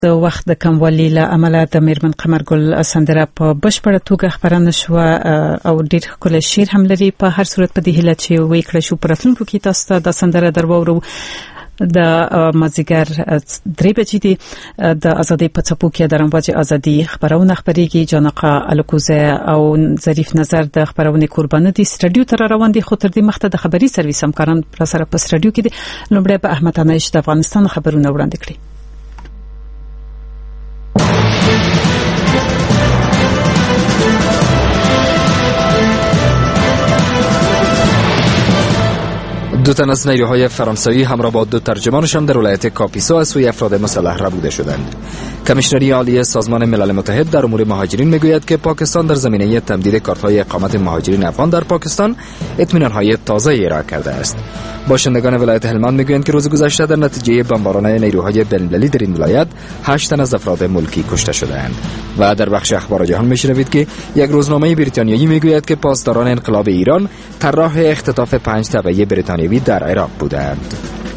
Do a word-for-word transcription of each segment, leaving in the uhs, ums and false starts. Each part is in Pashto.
د وخت د کموالي له امله د میرمن قمرګل سندره په بشپړه توګه خبرانه شو او ډېر ښکلی شعر هم لري. په هر صورت په دې هیله چې وی کړی شو په راتلونکو کې تاسو ته د سندره درواورو. د مازیګر درې بجې دي د ازادي په څپو کې د رمواج ازادي خبرونه خبريږي. جانقه الکوزه او ظریف نظر د خبرونه قربانه دي. سټډیو تر روان دي خو تر دې مخته د خبري سرویس همکاران پر سره په سټډیو کې دي. لومړی به احمد انایش د افغانستان خبرونه وړاندې کړي. دو تن از نیروهای فرانسوی همراه با دو ترجمانشان در ولایت کاپیسا از سوی افراد مسلح ربوده شدند. کمیشنری عالی سازمان ملل متحد در امور مهاجرین میگوید که پاکستان در زمینه تمدید کارت‌های اقامت مهاجرین افغان در پاکستان اطمینان‌های تازه‌ای ارائه کرده است. باشندگان ولایت هلمند میگویند که روز گذشته در نتیجه بمباران نیروهای بین‌المللی در این ولایت هشت تن از افراد ملکی کشته شدند. و در بخش اخبار جهان میشنوید که یک روزنامه بریتانیایی میگوید که پاسداران انقلاب ایران طراح اختطاف پنج تبعی بریتانیایی در عراق بودند.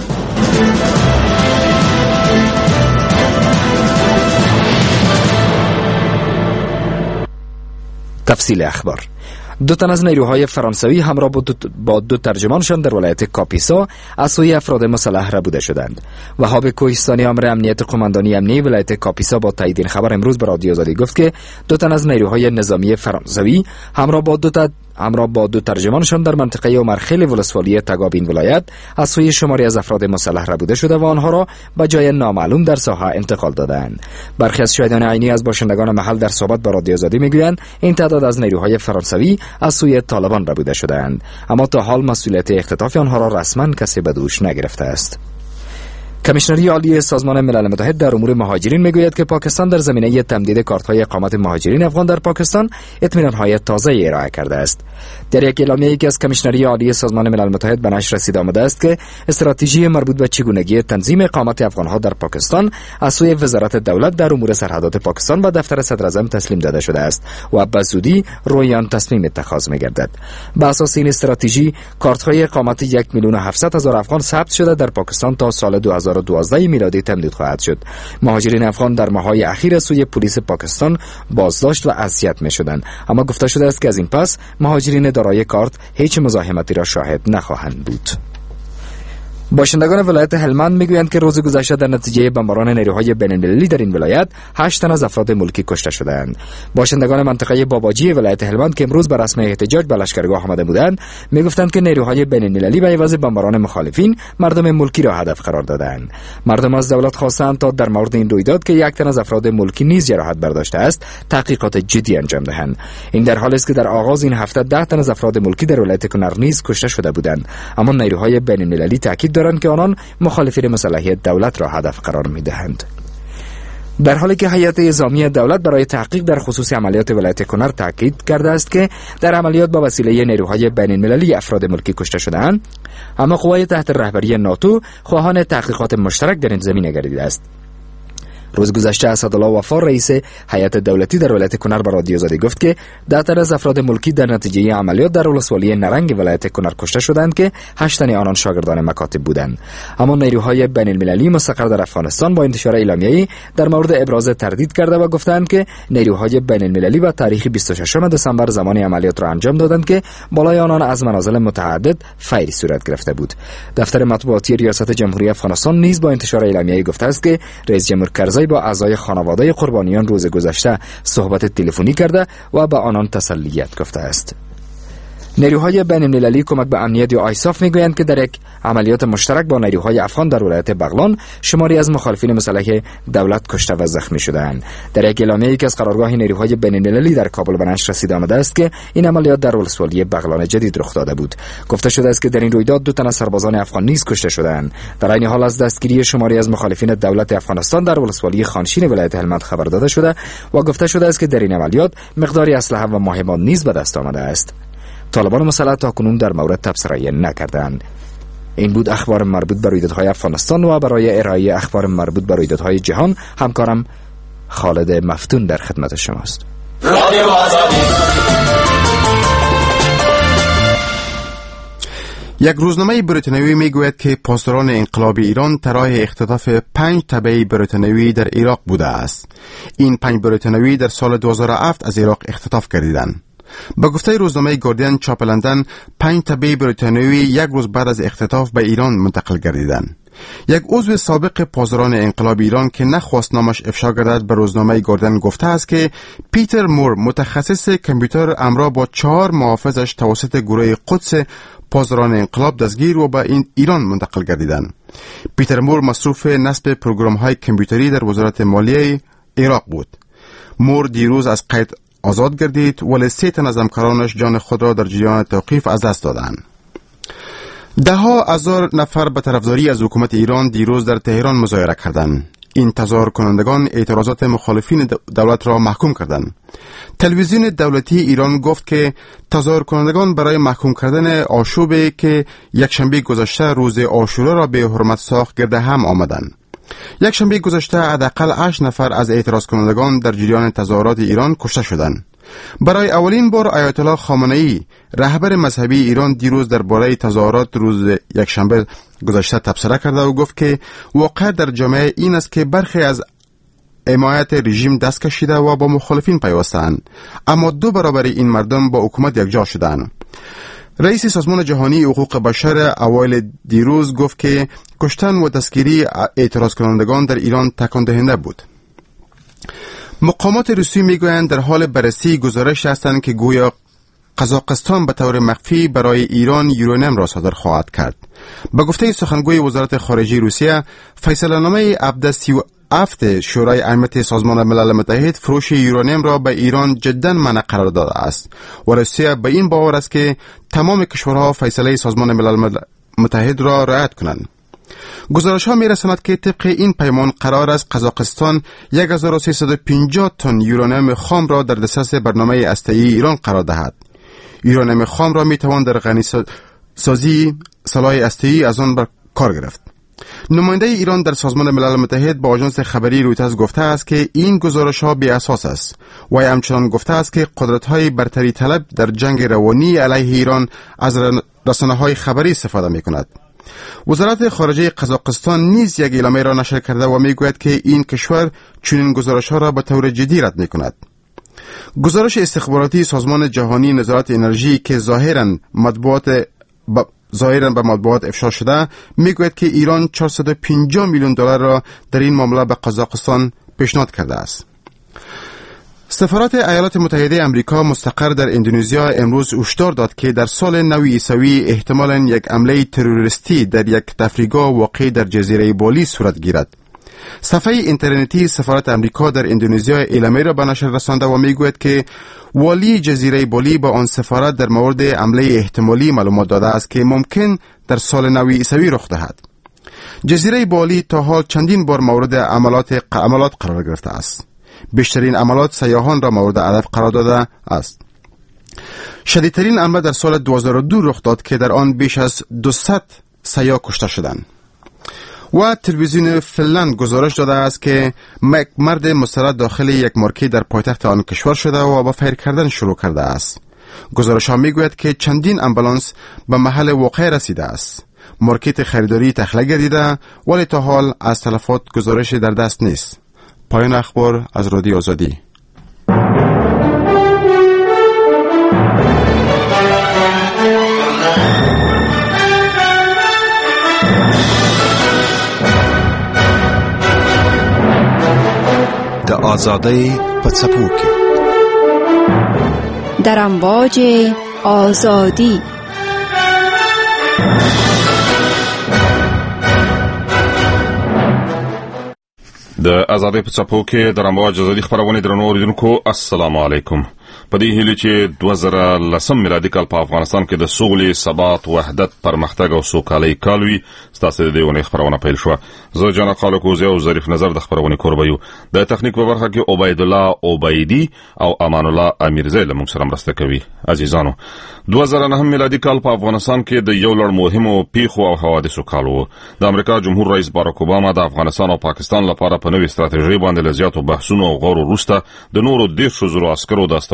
تفصیل اخبار. دو تن از نیروهای فرانسوی همراه با دو, با دو ترجمانشان در ولایت کاپیسا از سوی افراد مسلح ربوده شدند. وهاب کوهستانی امر امنیت قماندانی امنیتی ولایت کاپیسا با تایید این خبر امروز به رادیو آزادی گفت که دو تن از نیروهای نظامی فرانسوی همراه با دو تا همراه با دو ترجمانشان در منطقه عمرخیل ولسوالی تگابین ولایت از سوی شماری از افراد مسلح ربوده شده و آنها را به جای نامعلوم در ساحه انتقال دادند. برخی از شاهدان عینی از باشندگان محل در صحبت با رادیو آزادی میگویند این تعداد از نیروهای فرانسوی از سوی طالبان ربوده شدند، اما تا حال مسئولیت اختطاف آنها را رسما کسی به دوش نگرفته است. کمیشنری عالی سازمان ملل متحد در امور مهاجرین میگوید که پاکستان در زمینه تمدید کارت‌های اقامت مهاجرین افغان در پاکستان اطمینان‌های تازه‌ای ارائه کرده است. در یک اعلامیه‌ای که از کمیشنری عالی سازمان ملل متحد به نشر رسیده آمده است که استراتژی مربوط به چگونگی تنظیم اقامت افغان‌ها در پاکستان از سوی وزارت دولت در امور سرحدات پاکستان به دفتر صدراعظم تسلیم داده شده است و به زودی روی آن تصمیم اتخاذ می‌گردد. بر اساس این استراتژی کارت‌های اقامت یک میلیون و هفتصد هزار افغان ثبت شده در پاکستان تا سال دو هزار و دوازده میلادی تمدید خواهد شد. مهاجرین افغان در ماه‌های اخیر سوی پلیس پاکستان بازداشت و اذیت می‌شدند، اما گفته شده است که از این پس مهاجرین دارای کارت هیچ مزاحمتی را شاهد نخواهند بود. باشندگان ولایت هلمند میگویند که روز گذشته در نتیجه بمباران نیروهای بین‌المللی در این ولایت هشت تن از افراد ملکی کشته شدند. باشندگان منطقه باباجی ولایت هلمند که امروز به رسم احتجاج به لشکرگاه آمده بودند میگفتند که نیروهای بین‌المللی به عوض بمباران مخالفین مردم ملکی را هدف قرار دادند. مردم از دولت خواستند تا در مورد این رویداد که یک تن از افراد ملکی نیز جراحت برداشته است تحقیقات جدی انجام دهند. این در حالی است که در آغاز این هفته ده تن از افراد ملکی در ولایت کنر نیز کشته شده بودند، اما نیروهای بین‌المللی تاکید دارند که آنان مخالفین مصالحه دولت را هدف قرار می‌دهند. در حالی که هیئت نظامی دولت برای تحقیق در خصوص عملیات ولایت کنر تاکید کرده است که در عملیات با وسیله نیروهای بین‌المللی افراد ملکی کشته شده‌اند، اما قوای تحت رهبری ناتو خواهان تحقیقات مشترک در این زمینه گردیده است. روز گذشته اسدالله وفا رئیس هیئت دولتی در ولایت کنر به رادیو آزادی گفت که ده تن از افراد ملکی در نتیجه عملیات در ولسوالی نرنگ ولایت کنر کشته شدند که هشت تن آنان شاگردان مکاتب بودند. اما نیروهای بین‌المللی مستقر در افغانستان با انتشار اعلامیه‌ای در مورد ابراز تردید کرده و گفتند که نیروهای بین‌المللی با تاریخ بیست و ششم دسامبر زمان عملیات را انجام دادند که بالای آنان از منازل متعدد فیری صورت گرفته بود. دفتر مطبوعاتی ریاست جمهوری افغانستان نیز با انتشار اعلامیه‌ای گفته است که رئیس جمهور کرزی با اعضای خانواده قربانیان روز گذشته صحبت تلفنی کرده و به آنان تسلیت گفته است. نیروهای بین‌المللی کمک به امنیت یا آیساف میگویند که در یک عملیات مشترک با نیروهای افغان در ولایت بغلان شماری از مخالفین مسلح دولت کشته و زخمی شدند. در یک اعلامیه‌ای که از قرارگاه نیروهای بین‌المللی در کابل به نشر رسیده آمده است که این عملیات در ولسوالی بغلان جدید رخ داده بود. گفته شده است که در این رویداد دو تن از سربازان افغان نیز کشته شدند. در این حال از دستگیری شماری از مخالفین دولت افغانستان در ولسوالی خانشین ولایت هلمند خبر داده شده و گفته شده است که در این عملیات مقداری اسلحه و مهمات نیز به دست آمده است. طالبان مسلح تاکنون در مورد تبصره نکردند. این بود اخبار مربوط به رویدادهای افغانستان و برای ارائه اخبار مربوط به رویدادهای جهان همکارم خالد مفتون در خدمت شماست. یک روزنامه بریتانیایی میگوید که پاسداران انقلاب ایران طراح اختطاف پنج تبع بریتانیایی در عراق بوده است. این پنج بریتانیایی در سال دو هزار و هفت از عراق اختطاف گردیدند. با گفته روزنامه گاردین چاپ لندن، پنج تبع بریتانیایی یک روز بعد از اختطاف به ایران منتقل گردیدند. یک عضو سابق پاسداران انقلاب ایران که نخواست نامش افشا گردد به روزنامه گاردین گفته است که پیتر مور متخصص کامپیوتر امرا با چهار محافظش توسط گروه قدس پاسداران انقلاب دستگیر و به این ایران منتقل گردیدند. پیتر مور مصروف نصب پروگرام های کامپیوتری در وزارت مالیه عراق بود. مور دیروز از قید آزاد گردید ولی سه تن از همکارانش جان خود را در جریان توقیف از دست دادند. ده ها هزار نفر به طرفداری از حکومت ایران دیروز در تهران مظاهره کردند. این تظاهر کنندگان اعتراضات مخالفین دولت را محکوم کردند. تلویزیون دولتی ایران گفت که تظاهر کنندگان برای محکوم کردن آشوبی که یک شنبه گذشته روز عاشورا را به حرمت ساخت گرد هم آمدند. یک شنبه گذشته حداقل هشت نفر از اعتراض کنندگان در جریان تظاهرات ایران کشته شدند. برای اولین بار آیت الله خامنه‌ای رهبر مذهبی ایران دیروز درباره تظاهرات روز یکشنبه گذشته تبصره کرده و گفت که واقع در جامعه این است که برخی از حمایت رژیم دست کشیده و با مخالفین پیوستند، اما دو برابر این مردم با حکومت یکجا شدند. رئیس سازمان جهانی حقوق بشر اوایل دیروز گفت که کشتن و دستگیری اعتراض کنندگان در ایران تکان دهنده بود. مقامات روسی میگویند در حال بررسی گزارش هستند که گویا قزاقستان به طور مخفی برای ایران یورانیم را صادر خواهد کرد. به گفته سخنگوی وزارت خارجه روسیه، فیصله‌نامه هفده سی و هفت شورای امنیت سازمان ملل متحد فروش یورانیم را به ایران جداً منع قرار داده است و روسیه به این باور است که تمام کشورها فیصله سازمان ملل متحد را رعایت کنند. گزارش ها می رساند که طبق این پیمان قرار است قزاقستان هزار و سیصد و پنجاه تن یورانیم خام را در دسترس برنامه هسته‌ای ایران قرار دهد. یورانیم خام را می توان در غنی سازی سلاح هسته‌ای از آن بر کار گرفت. نماینده ایران در سازمان ملل متحد با آژانس خبری رویترز گفته است که این گزارش ها بی اساس است و همچنان گفته است که قدرت های برتری طلب در جنگ روانی علیه ایران از رسانه های خبری استفاده می کند. وزارت خارجه قزاقستان نیز یک اعلامیه را نشر کرده و میگوید که این کشور چنین گزارش‌ها را به طور جدی رد می‌کند. گزارش استخباراتی سازمان جهانی نظارت انرژی که ظاهراً مطبوعات ب... ظاهراً به مطبوعات افشا شده میگوید که ایران چهارصد و پنجاه میلیون دلار را در این معامله به قزاقستان پیشنهاد کرده است. سفارت ایالات متحده آمریکا مستقر در اندونزیا امروز هشدار داد که در سال نو عیسوی احتمالاً یک حمله تروریستی در یک تفریحگاه واقع در جزیره بالی صورت گیرد. صفحه اینترنتی سفارت آمریکا در اندونزیا اعلامیه را به نشر رسانده و میگوید که والی جزیره بالی با آن سفارت در مورد حمله احتمالی معلومات داده است که ممکن در سال نو عیسوی رخ دهد. جزیره بالی تا حال چندین بار مورد عملات عملات قرار گرفته است. بیشترین عملات سیاحان را مورد هدف قرار داده است. شدیدترین حمله در سال دو هزار و دو رخ داد که در آن بیش از دویست سیاح کشته شدند. و تلویزیون فنلند گزارش داده است که مرد مسلح داخل یک مارکت در پایتخت آن کشور شده و با فیر کردن شروع کرده است. گزارش ها میگوید که چندین امبولانس به محل واقعه رسیده است. مارکت خریداری تخلیه گردیده ولی تا حال از تلفات گزارش در دست نیست. پایان اخبار از رادیو آزادی. د آزادۍ په څپو کې در امواج آزادی د آزادۍ په څپو کې د امواج آزادي خبرونه درنو اوریدونکو السلام علیکم. په دې هیله چې دوه زره لسم میلادي کال په افغانستان کې د سولې، ثبات، وحدت، پرمختګ او سوکالۍ کال وي. ستاسو د دې ونې خبرونه پیل شو. زه جان خالقوزی او ظریف نظر د خبرونه کوربه یو. د تخنیک په برخه کې عبید الله عبیدی او امان الله امیرزی له موږ سره مرسته کوي. عزیزانو، دوه زره نهم میلادي کال په افغانستان کې د یو لړ مهمو پیښو او حوادثو کال و. د امریکا جمهور رئیس باراک اوباما د افغانستان او پاکستان لپاره په نوې ستراتیژي باندې لزیاتو بحثونو او غور وروسته د نورو دیرشو زرو عسکرو د استولو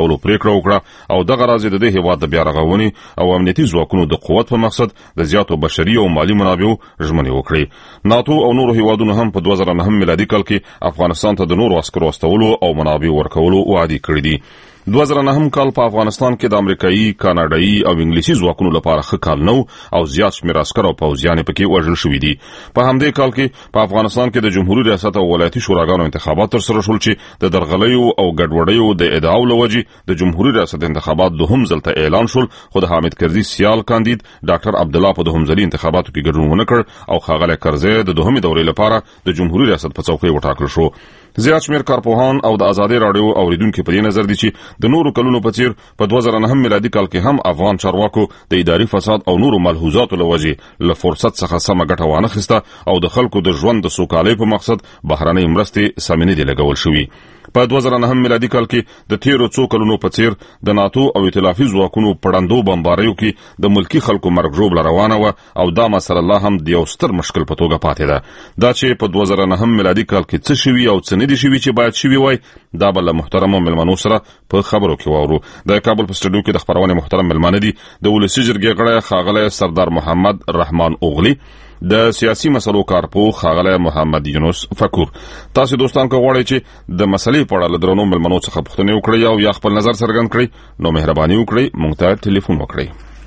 کولو پریکړه وکړه او دغه راز د دې هیواد د بیا رغونې او امنیتي ځواکونو د قوت په مقصد د زیاتو بشري او مالی منابعو ژمنې وکړي. ناتو او نورو هیوادونو هم په دوه زره نهم میلادي کال کې افغانستان ته د نورو عسکرو استولو او منابع ورکولو وعده کړې دي. دوه زره نهم کال په افغانستان کې د امریکایي، کاناډایي او انګلیسي ځواکونو لپاره ښه کال نو او زیات شمېر عسکر او پوځیان پکې وژل شوي دي. په همدې کال کې په افغانستان کې د جمهوریت ریاست او ولایتي شوراګانو انتخابات ترسره شول چې د درغلیو او ګډوډیو د ادعاو له وجې د جمهوریت ریاست انتخابات دوهم ځل ته اعلان شول، خو د حامد کرزي سیال کاندید ډاکټر عبدالله په دوهم ځلي انتخاباتو کې ګډون ونه کړ او ښاغلی کرزي د دوهمې دورې لپاره د جمهوریت ریاست په څوکۍ وټاکل شو. زیات شمېر کارپوهان او د ازادي راډیو اوریدونکو په دې نظر دي چې د نورو کلونو په څیر په دوه زره نهم میلادي کال کې هم افغان چارواکو د اداري فساد او نورو ملحوظاتو له وجې له فرصت څخه سمه ګټه وانه خسته او د خلکو د ژوند د سوکالۍ په مقصد بهرنۍ مرستې سمې نه دي لګول شوي. په دوه زره نهم میلادي کال کې د تیرو څو کلونو په څیر د ناتو او ائتلافي ځواکونو پړندو بمباریو کې د ملکی خلکو مرګ ژوبله روانه وه او دا مسله لا هم د یو ستر مشکل په توګه پاتې ده. دا چې په دوه زره نهم میلادي کال کې څه شوي او څه نه دي شوي چې باید شوي وای، دا به له محترمو مېلمنو سره په خبرو کې واورو. د کابل په سټوډیو کې د خپرونې محترم مېلمانه دي د ولسي جرګې غړی ښاغلی سردار محمد رحمان اوغلي، د سیاسي مسلو کارپوه ښاغلی محمد یونس فکور. تاسو دوستان که غواړئ چې د مسلې په اړه له درنو مېلمنو څخه پوښتنې وکړئ او یا خپل نظر څرګند کړئ نو مهرباني وکړئ موږ ته ټلیفون وکړئ.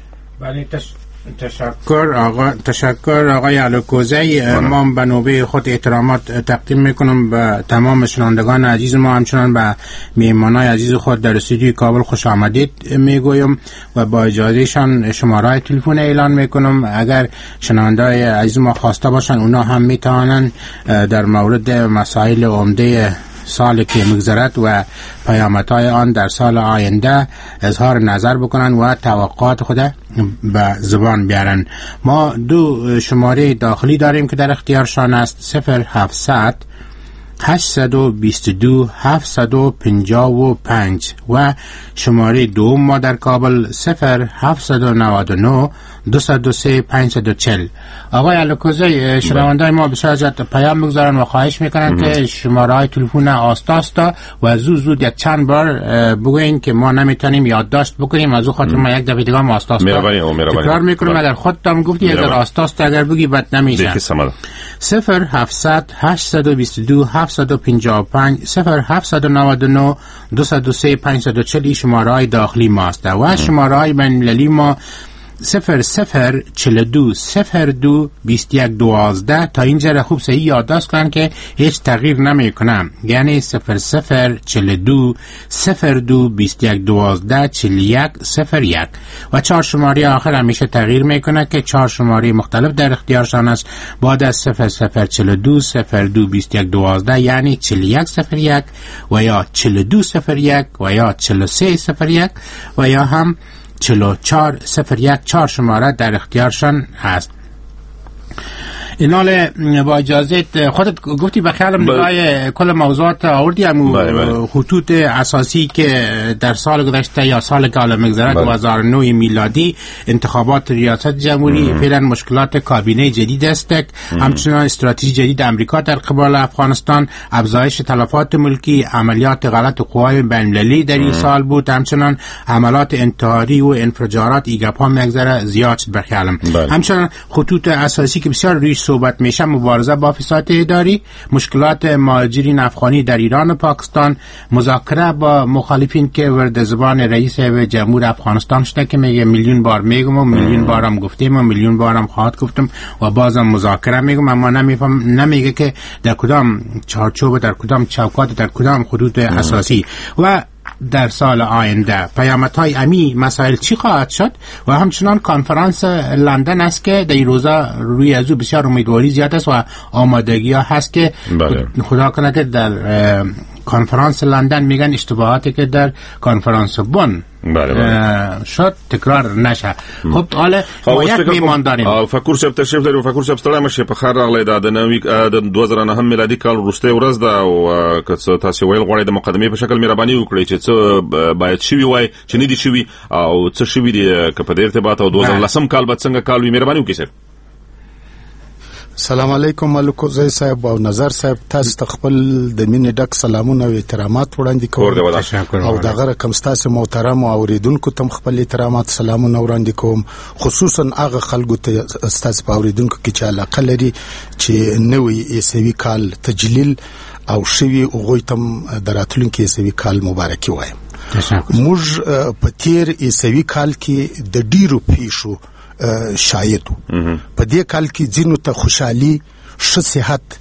بله تش... تشکر آقا تشکر آقای الوکوزی. ما به نوبه خود احترامات تقدیم میکنم به تمام شنوندگان عزیز ما، همچنان به میهمانای عزیز خود در استودیوی کابل خوش آمدید میگویم و با اجازهشان شماره تلفن اعلان میکنم. اگر شنوندای عزیز ما خواسته باشن اونا هم میتوانند در مورد مسائل عمده سال که مگذرد و پیامدهای آن در سال آینده اظهار نظر بکنن و توقعات خود به زبان بیارن. ما دو شماره داخلی داریم که در اختیارشان است: صفر هفتصد هشتصد و بیست و دو هفتصد و پنجاه و پنج و شماره دوم ما در کابل صفر هفتصد و نود و نه دویست و سه پانصد و چهل. آقای الوکوزی، شنوندای ما بسیار ازت پیام میگذارن و خواهش میکنن که شماره های تلفن آستاستا و زود زود یک چند بار بگوین که ما نمیتونیم یادداشت بکنیم، از او خاطر ما یک دفعه دیگه ما آستاستا تکرار میکنیم. اگر خودتان گفتی اگر آستاستا اگر بگی بد نمیشه. صفر هفتصد هشتصد و بیست و دو هفتصد و پنجاه و پنج صفر هفتصد و نود و نه دویست و سه پانصد و چهل شماره های داخلی ماست و شماره های بین المللی ما صفر صفر چل دو صفر دو بیست یک دوازده. تا اینجا را خوب صحیح یادداشت کنن که هیچ تغییر نمی کنم، یعنی صفر صفر چل دو صفر دو بیست یک دوازده چل یک صفر یک و چهار شماره آخر همیشه تغییر می کنه که چهار شماره مختلف در اختیارشان است بعد از صفر صفر چل دو صفر دو بیست یک دوازده، یعنی چل یک صفر یک و یا چل دو صفر یک و یا چل سه صفر یک و یا هم چهل و چهار صفر یک. چهار شماره در اختیارشان هست. اینال با اجازت خودت گفتی به خیالم نگاه کل موضوعات آوردی، همون خطوط اساسی که در سال گذشته یا سال که حالا مگذرد دو هزار و نه میلادی انتخابات ریاست جمهوری، فعلا مشکلات کابینه جدید است، همچنان استراتژی جدید امریکا در قبال افغانستان، افزایش تلفات ملکی، عملیات غلط قوای بین‌المللی در این سال بود، همچنان حملات انتحاری و انفجارات ایگپا مگذره زیاد شد به خیالم. همچنان خطوط اساسی که بسیار روی صحبت میشه مبارزه با فساد اداری، مشکلات مهاجرین افغانی در ایران و پاکستان، مذاکره با مخالفین که ورد زبان رئیس جمهور افغانستان شده که میگه میلیون بار میگم و میلیون بارم گفتیم و میلیون بارم خواهد گفتم و بازم مذاکره میگم، اما نمیفهم نمیگه که در کدام چارچوب، در کدام چوکات، در کدام خطوط اساسی و در سال آینده پیامدهای امی مسائل چی خواهد شد. و همچنان کنفرانس لندن است که در این روزا روی ازو بسیار امیدواری زیاد است و آمادگی ها هست که بله. خدا کنه که در کنفرانس لندن میگن اشتباهاتی که در کنفرانس بن بله بله. شد تکرار نشه. خب حالا ما یک میمان داریم. فکر شب تشریف داریم. فکر شب ستړی مشه په خیر راغلی دا د نوي د دوه زره نهم میلادي کال وروستۍ ورځ ده او که تاسو ویل غواړئ د مقدمې په شکل مهرباني وکړئ چې څه باید شوي وای چې نه دي شوي او څه شوي دي که په دې ارتباط او دوه زره لسم کال به څنګه کال وي مهرباني وکړئ. سلام علیکم ملکوزی صاحب او نظر صاحب، تاسو ته خپل د مینې ډک سلامونه او احترامات وړاندې کوم او دغه رقم ستاسو محترم اوریدونکو ته خپل احترامات سلامونه وړاندې کوم، خصوصا هغه خلکو ته ستاسو په اوریدونکو کې چې علاقه لري چې نوې عیسوي کال تجلیل او شوي هغوی ته د راتلونکي عیسوي کال مبارکي وایم. موږ په تیر عیسوي کال کې د ډیرو پیښو شاهدو. په دې کال کې ځینو ته خوشحالي، ښه صحت،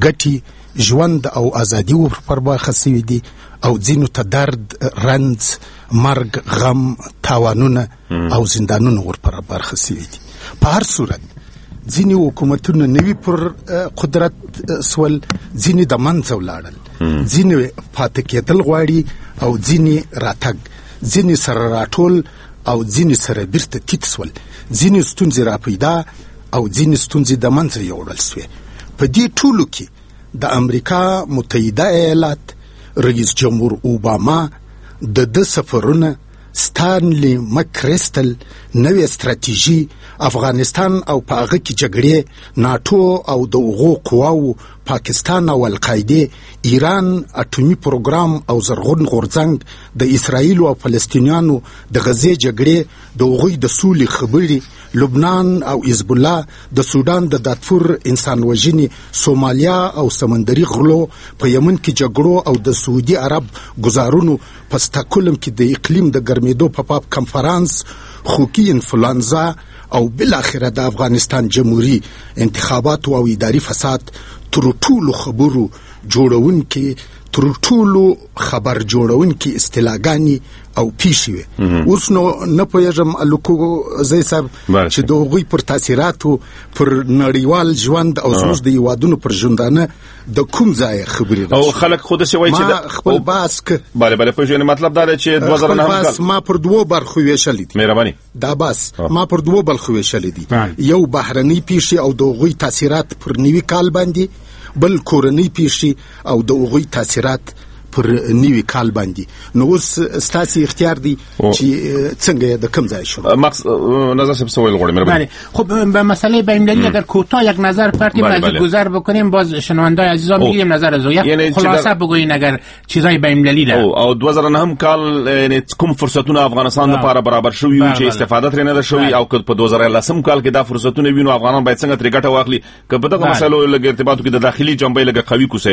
ګټې، ژوند او ازادي ور پر برخه سوي دي، او ځینو ته درد، رنځ، مرګ، غم، تاوانونه او زندانونه ور پر برخه سوي دي. په هر صورت ځینې حکومتونه نوي پر قدرت سول، ځینې د منځه ولاړل، ځینې پاتې کېدل غواړي او ځینې راتګ، ځینې سره راټول او ځینې سره بیرته تیت سول، ځینې ستونزې را پیدا او ځینې ستونزې د منځه یوړل سوې. په دې ټولو کې د امریکا متحده ایالات رئیس جمهور اوباما د ده سفرونه، ستانلی مکریستل، نوې استراتیژي، افغانستان او په هغه کې جګړې، ناټو او د هغو قواو، پاکستان او القاعده، ایران، اټومي پروګرام او زرغون غورځنګ، د اسرائیل او فلسطینیانو د غزې جګړې، د هغوی د سولې خبرې، لبنان او حزب الله، د سودان د دارفور انسان وژنې، سومالیا او سمندري غلو، په یمن کې جګړو او د سعودي عرب گزارونو، په ستاکولم کې د اقلیم د ګرمېدو په باب کنفرانس، خوکی انفلانزا او بالاخره د افغانستان جمهوریت انتخابات او اداري فساد تر ټولو خبرو جوړونکي، تر ټولو خبر جوړونکي اصطلاحګانې او پیښې وي. اوس نو نه پوهېږم الکوزی صاحب چې د هغوی پر تاثیراتو پر نړیوال ژوند او زموږ د هیوادونو پر ژوندانه د کوم ځایه خبرې او خلک خو داسې وایي چې ما خپل بحث که بله بله پوهېږې مطلب دا دی چې دوه زره نهم کال ما پر دوو برخو ویشلی دي. مهرباني دا بس ما پر دوو برخو ویشلی دي، یو بهرنۍ پیښې او د هغوی تاثیرات پر نوي کال باندې، بل کورنۍ پیښې او د هغوی تاثیرات پر نیوی کال باندې. نو اوس ستاسو اختیار دی چې څنګه د کوم ځای شو. مقصد نظر سب سوال غوړم مهربانی. خب به مسئله بین‌المللی اگر کوتاه یک نظر پرتیم از گذر بکنیم، باز شنوندای عزیزان میگیم نظر از یک خلاصه بگوین اگر چیزای بین‌المللی ده. او دوه زره نهم کال یعنی کوم فرصتونه افغانستان لپاره برابر شوي چې استفاده ترې نه ده شوي، او که په دوه زره لسم کال کې دا فرصتونه وینو افغانان باید څنګه ترې ګټه واخلي، که په دغه مسایلو لږ ارتباط وکړي د داخلي جنبې لږ قوي کوسه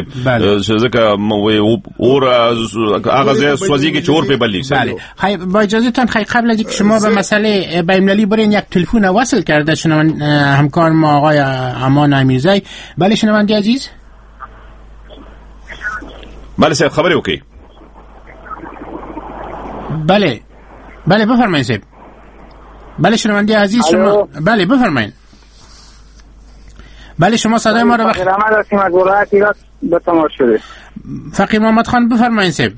ځکه اور آغاز سوازی که چور په بلی. بله خیلی با اجازهتان خیلی قبل از اینکه شما به مسئله بین‌المللی برین یک تلفن وصل کرده شنوند همکار ما آقای امان امیرزی. بله شنوندی عزیز. بله صاحب خبری اوکی. بله بله بفرمایید صاحب. بله شنوندی عزیز شما بله بفرمایید. بله شما صدای ما رو بخ... به تماس شده. فقیر محمد خان بفرمایید صاحب.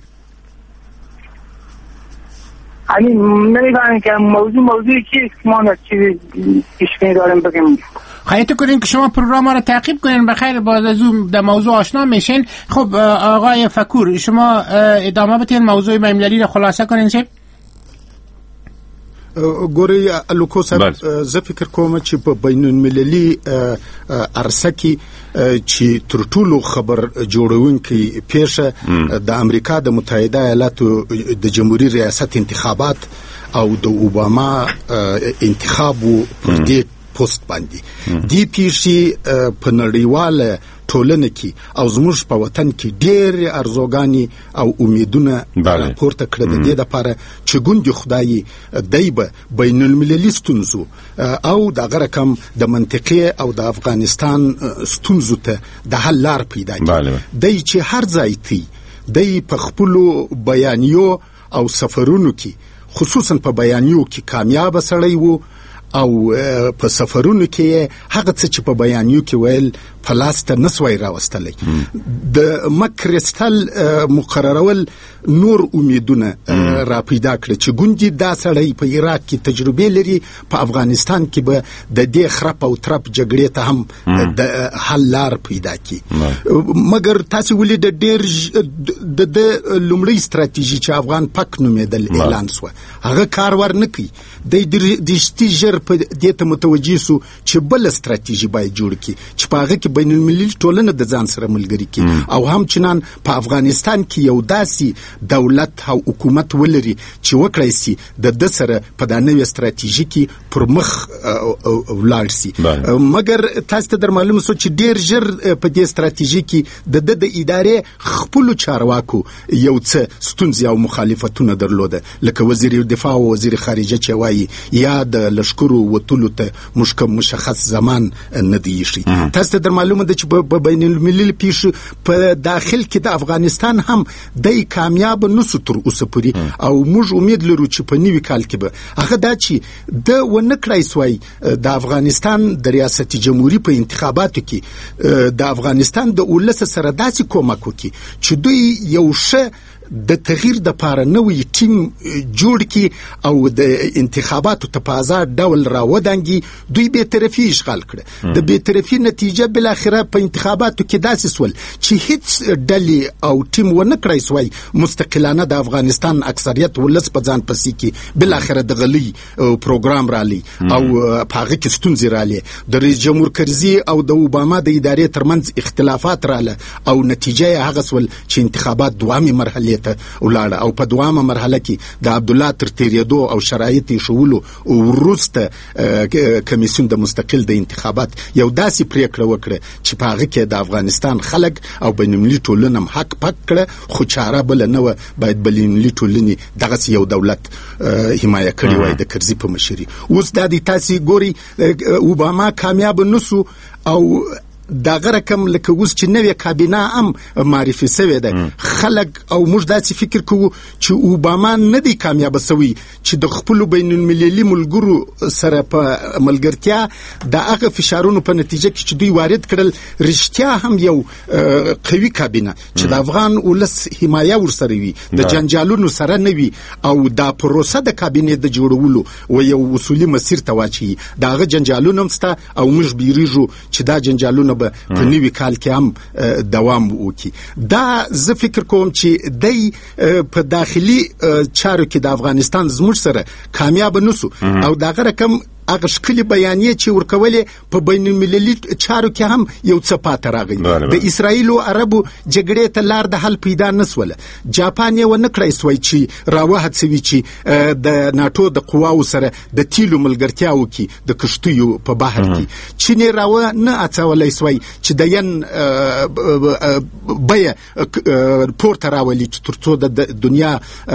یعنی نمی‌دونم که موضوع موضوعی چیست ما چیزی پیش‌بینی داریم بگیم. خواهید کنین که شما پروگرام را تعقیب کنین، بخیر باز از اون در موضوع آشنا میشین. خب آقای فکور شما ادامه بدین، موضوع بین‌المللی را خلاصه کنین صاحب. ګوري الکو صاحب زه فکر کوم چې په بین المللي عرصه کې چې تر ټولو خبر جوړونکي پیښه د امریکا د متحده ایالاتو د جمهوریت ریاست انتخابات او د اوباما انتخاب پر دې پوسټ باندې دی پیښې په نړیواله ټولنه کې او زموږ په وطن کې ډېر ارزوګانی او امیدونه پورته کړل د دې لپاره چې ګوند خدای دایبه بین المللي ستونزو او د غرقم د منطقه او د افغانستان ستونزو ته د حل لار پیدا کړي. دای چې هر ځای تی دای په خپل بیانیو او سفرونو کې خصوصا په بیانیو کې کامیاب سړی وو او په سفرونو کې هغه څه چې په بیانیو کې ویل فلاسته نسوي راوستلې د مکرستل مقررول نور امیدونه را پیدا کړ چې ګوندی دا سړی په عراق کې تجربه لري، په افغانستان کې به د دې خراب او ترپ جګړې ته هم د حل لار پیدا کړي. مګر تاسو ولې د ډېر د لومړی استراتیژي چې افغان پک نومېدل اعلان شو هغه کار ورنکړي. د دشتي جر په دې ته متوجي سو چې بل ستراتیژي باید جوړ کړي چې په هغه کې بین المللي ټولنه د ځان سره ملګری کړي او هم چنان په افغانستان کې یو داسې دولت او حکومت ولري چې وکړای سي د د سره په دا نوې ستراتیژي کې پر مخ ولاړ سي. مګر تاسو ته در معلوم سو چې ډیر ژر په دې ستراتیژي کې د د ادارې خپل چارواکو یو څه ستونزې او مخالفتونه درلوده لکه وزیر دفاع او وزیر خارجه چې وایي یا د لشکرو وتلو ته مشکم مشخص زمان نه دی شي. تاسو ته در معلومه ده چې په بین المللي پیښ په داخل کې د افغانستان هم د کامیاب نسو تر اوسه پورې او موږ امید لرو چې په نوي کال کې به هغه دا چې د ونه کړای سوی د افغانستان د ریاست جمهوریت په انتخاباتو کې د افغانستان د ولس سره داسې کومک وکړي چې دوی یو ښه د تغییر د پاره نوې ټیم جوړ کی او د انتخاباتو ته په آزاد ډول راودانګي دوی به طرفي اشغال کړي. د به طرفي نتیجه بل اخره په انتخاباتو کې داسې سول چې هیڅ ډلې او ټیم ونه کړی سوی مستقلانه د افغانستان اکثریت ولس په ځان پسې کې بل اخره د غلي پروګرام رالي او په هغه کې ستونزې رالي. د رئیس جمهور کرزي او د اوباما د ادارې ترمنځ اختلافات رااله او نتیجه یې هغه سول چې انتخابات دوامي مرحله ته ولاړه او په دوامه مرحله کې د عبد الله تر تیریدو او شرایط شولو او وروسته کمیسیون د مستقل د انتخابات یو داسې پریکړه وکړه چې په هغه کې د افغانستان خلک او بین المللي ټولنه حق پک کړه خو چاره بل نه و باید بین المللي ټولنې دغه یو دولت حمایه کړی وای د کرزي په مشري. اوس د دې تاسې ګوري اوباما کامیاب نسو او دغه رقم لکه اوس چې نوې کابینه هم معرفي شوې ده خلک او موږ داسې فکر کوو چې اوباما نه دی کامیاب شوی چې د خپل بین المللي ملګرو سره په ملګرتیا د هغه فشارونو په نتیجه کې چې دوی وارد کړل رښتیا هم یو قوي کابینه چې د افغان ولس حمایه ورسره وي د جنجالونو سره نه وي او دا پروسه د کابینې د جوړولو و یو اصولي مسیر ته واچي دغه جنجالونه هم سته او موږ بیریږو چې دا جنجالونه په نوي کال کې هم دوام وکړي. دا زه فکر کوم چې دی په داخلي چارو کې د افغانستان زموږ سره کامیاب نسو او دغه رقم هغه شکلي بیانیې چې ورکولې په بین المللي چارو کې هم یو څه پاتې راغی. د اسرائیل او عربو جګړې ته لار د حل پیدا نسوله. جاپان یې ونه کړی سوی چې راوهڅوي چې د ناتو د قواو سره د تیلو ملګرتیا وکړي د کشتیو په بحر کې. چین یې راوه نه اچولی سوی چې د ین بیه پورته راولي چې تر څو د دنیا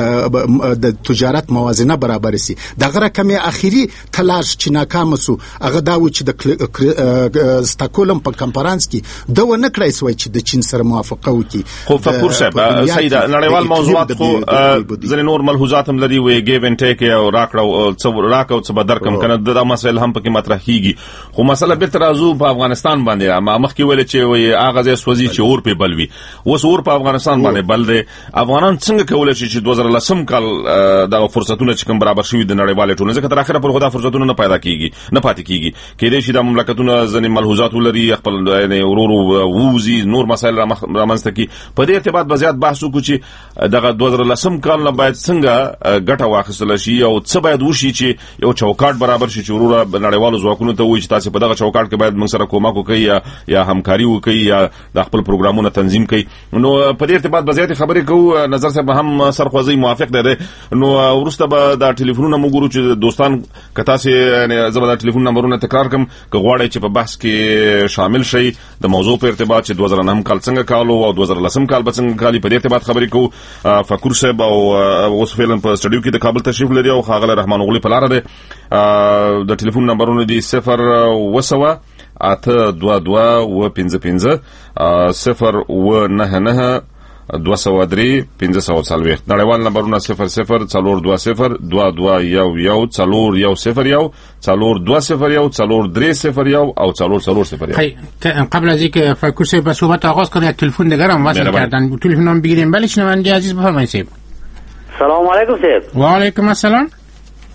د تجارت موازنه برابر سي. دغه رقم یې اخري تلاش چې ناکام سو هغه دا و چې د ستاکولم په کنفرانس کې دا و نه کړی سوی چې د چین سره موافقه وکړي. خو فکر صاحب سیدا نړیوال موضوعات خو ځینې نور ملحوظات هم لري وي ګیو ان ټیک او راکړه او څو راکړه او څه بدر کم کنه دا مسایل هم پکې مطرح کیږي. خو مسله به ترازو په افغانستان باندې ما مخکې ویل چې وي هغه ځای سوځي چې اور په بلوي اوس اور په افغانستان باندې بل دی. افغانان څنګه کولای شي چې دوه زره لسم کال دا فرصتونه چې کوم برابر شوي د نړیوال ټولنې ځکه تر اخره پر خدا فرصتونه نه پیدا کیږي نه پاتې کیږي کېدای شي د مملکتونو ځنې ملحوظات ولري خپل یعنی ورورو ووزي نور مسایل رامنځته کی. په دې ارتباط به زیات بحث وکړو چې دغه دوه زره لسم کال نه باید څنګه ګټه واخیستل شي او څه باید وشي چې یو چوکاټ برابر شي چې وروره نړیوالو ځواکونو ته وایي چې تاسو په دغه چوکاټ کې باید موږ سره کومک وکړئ یا یا همکاري وکړئ یا د خپل پروګرامونه تنظیم کړئ. نو په دې ارتباط به زیات خبرې کوو. نظر صاحب هم سرخوځي موافق دی. نو ورسته به د ټلیفونونو موږ ورو چې دوستان کتا سي زبر ټلیفون نمبرونه تکرار کوم که غواړئ چې په بحث کې شامل شئ د موضوع په ارتباط چې دوه زره نهم کال څنګه کالو او دوه زره لسم کال به څنګه کالي په دې ارتباط خبرې کوو. فکر صاحب او اوس فعلا په سټډیو کې د کابل تشریف لري او ښاغلی رحمان اغلي په لاره دی. د ټلیفون نمبرونه دي صفر وسوه اته دوه دوه اوه پنځه پنځه صفر اوه نهه نهه دوه سوه درې پنځه سوه څلوېښت. نړیوال نمبرونه صفر صفر څلور دوه صفر دوه دوه یو یو څلور یو صفر یو څلور دوه صفر یو څلور درې صفر یو او څلور څلور صفر یو. قبل از اینکه فکر صاحب به صحبت آغاز کنه یک تلفن دیگر هم وصل کردن تلفن بگیریم. بله شنونده عزیز بفرمایید صاحب. سلام علیکم صاحب. و علیکم السلام.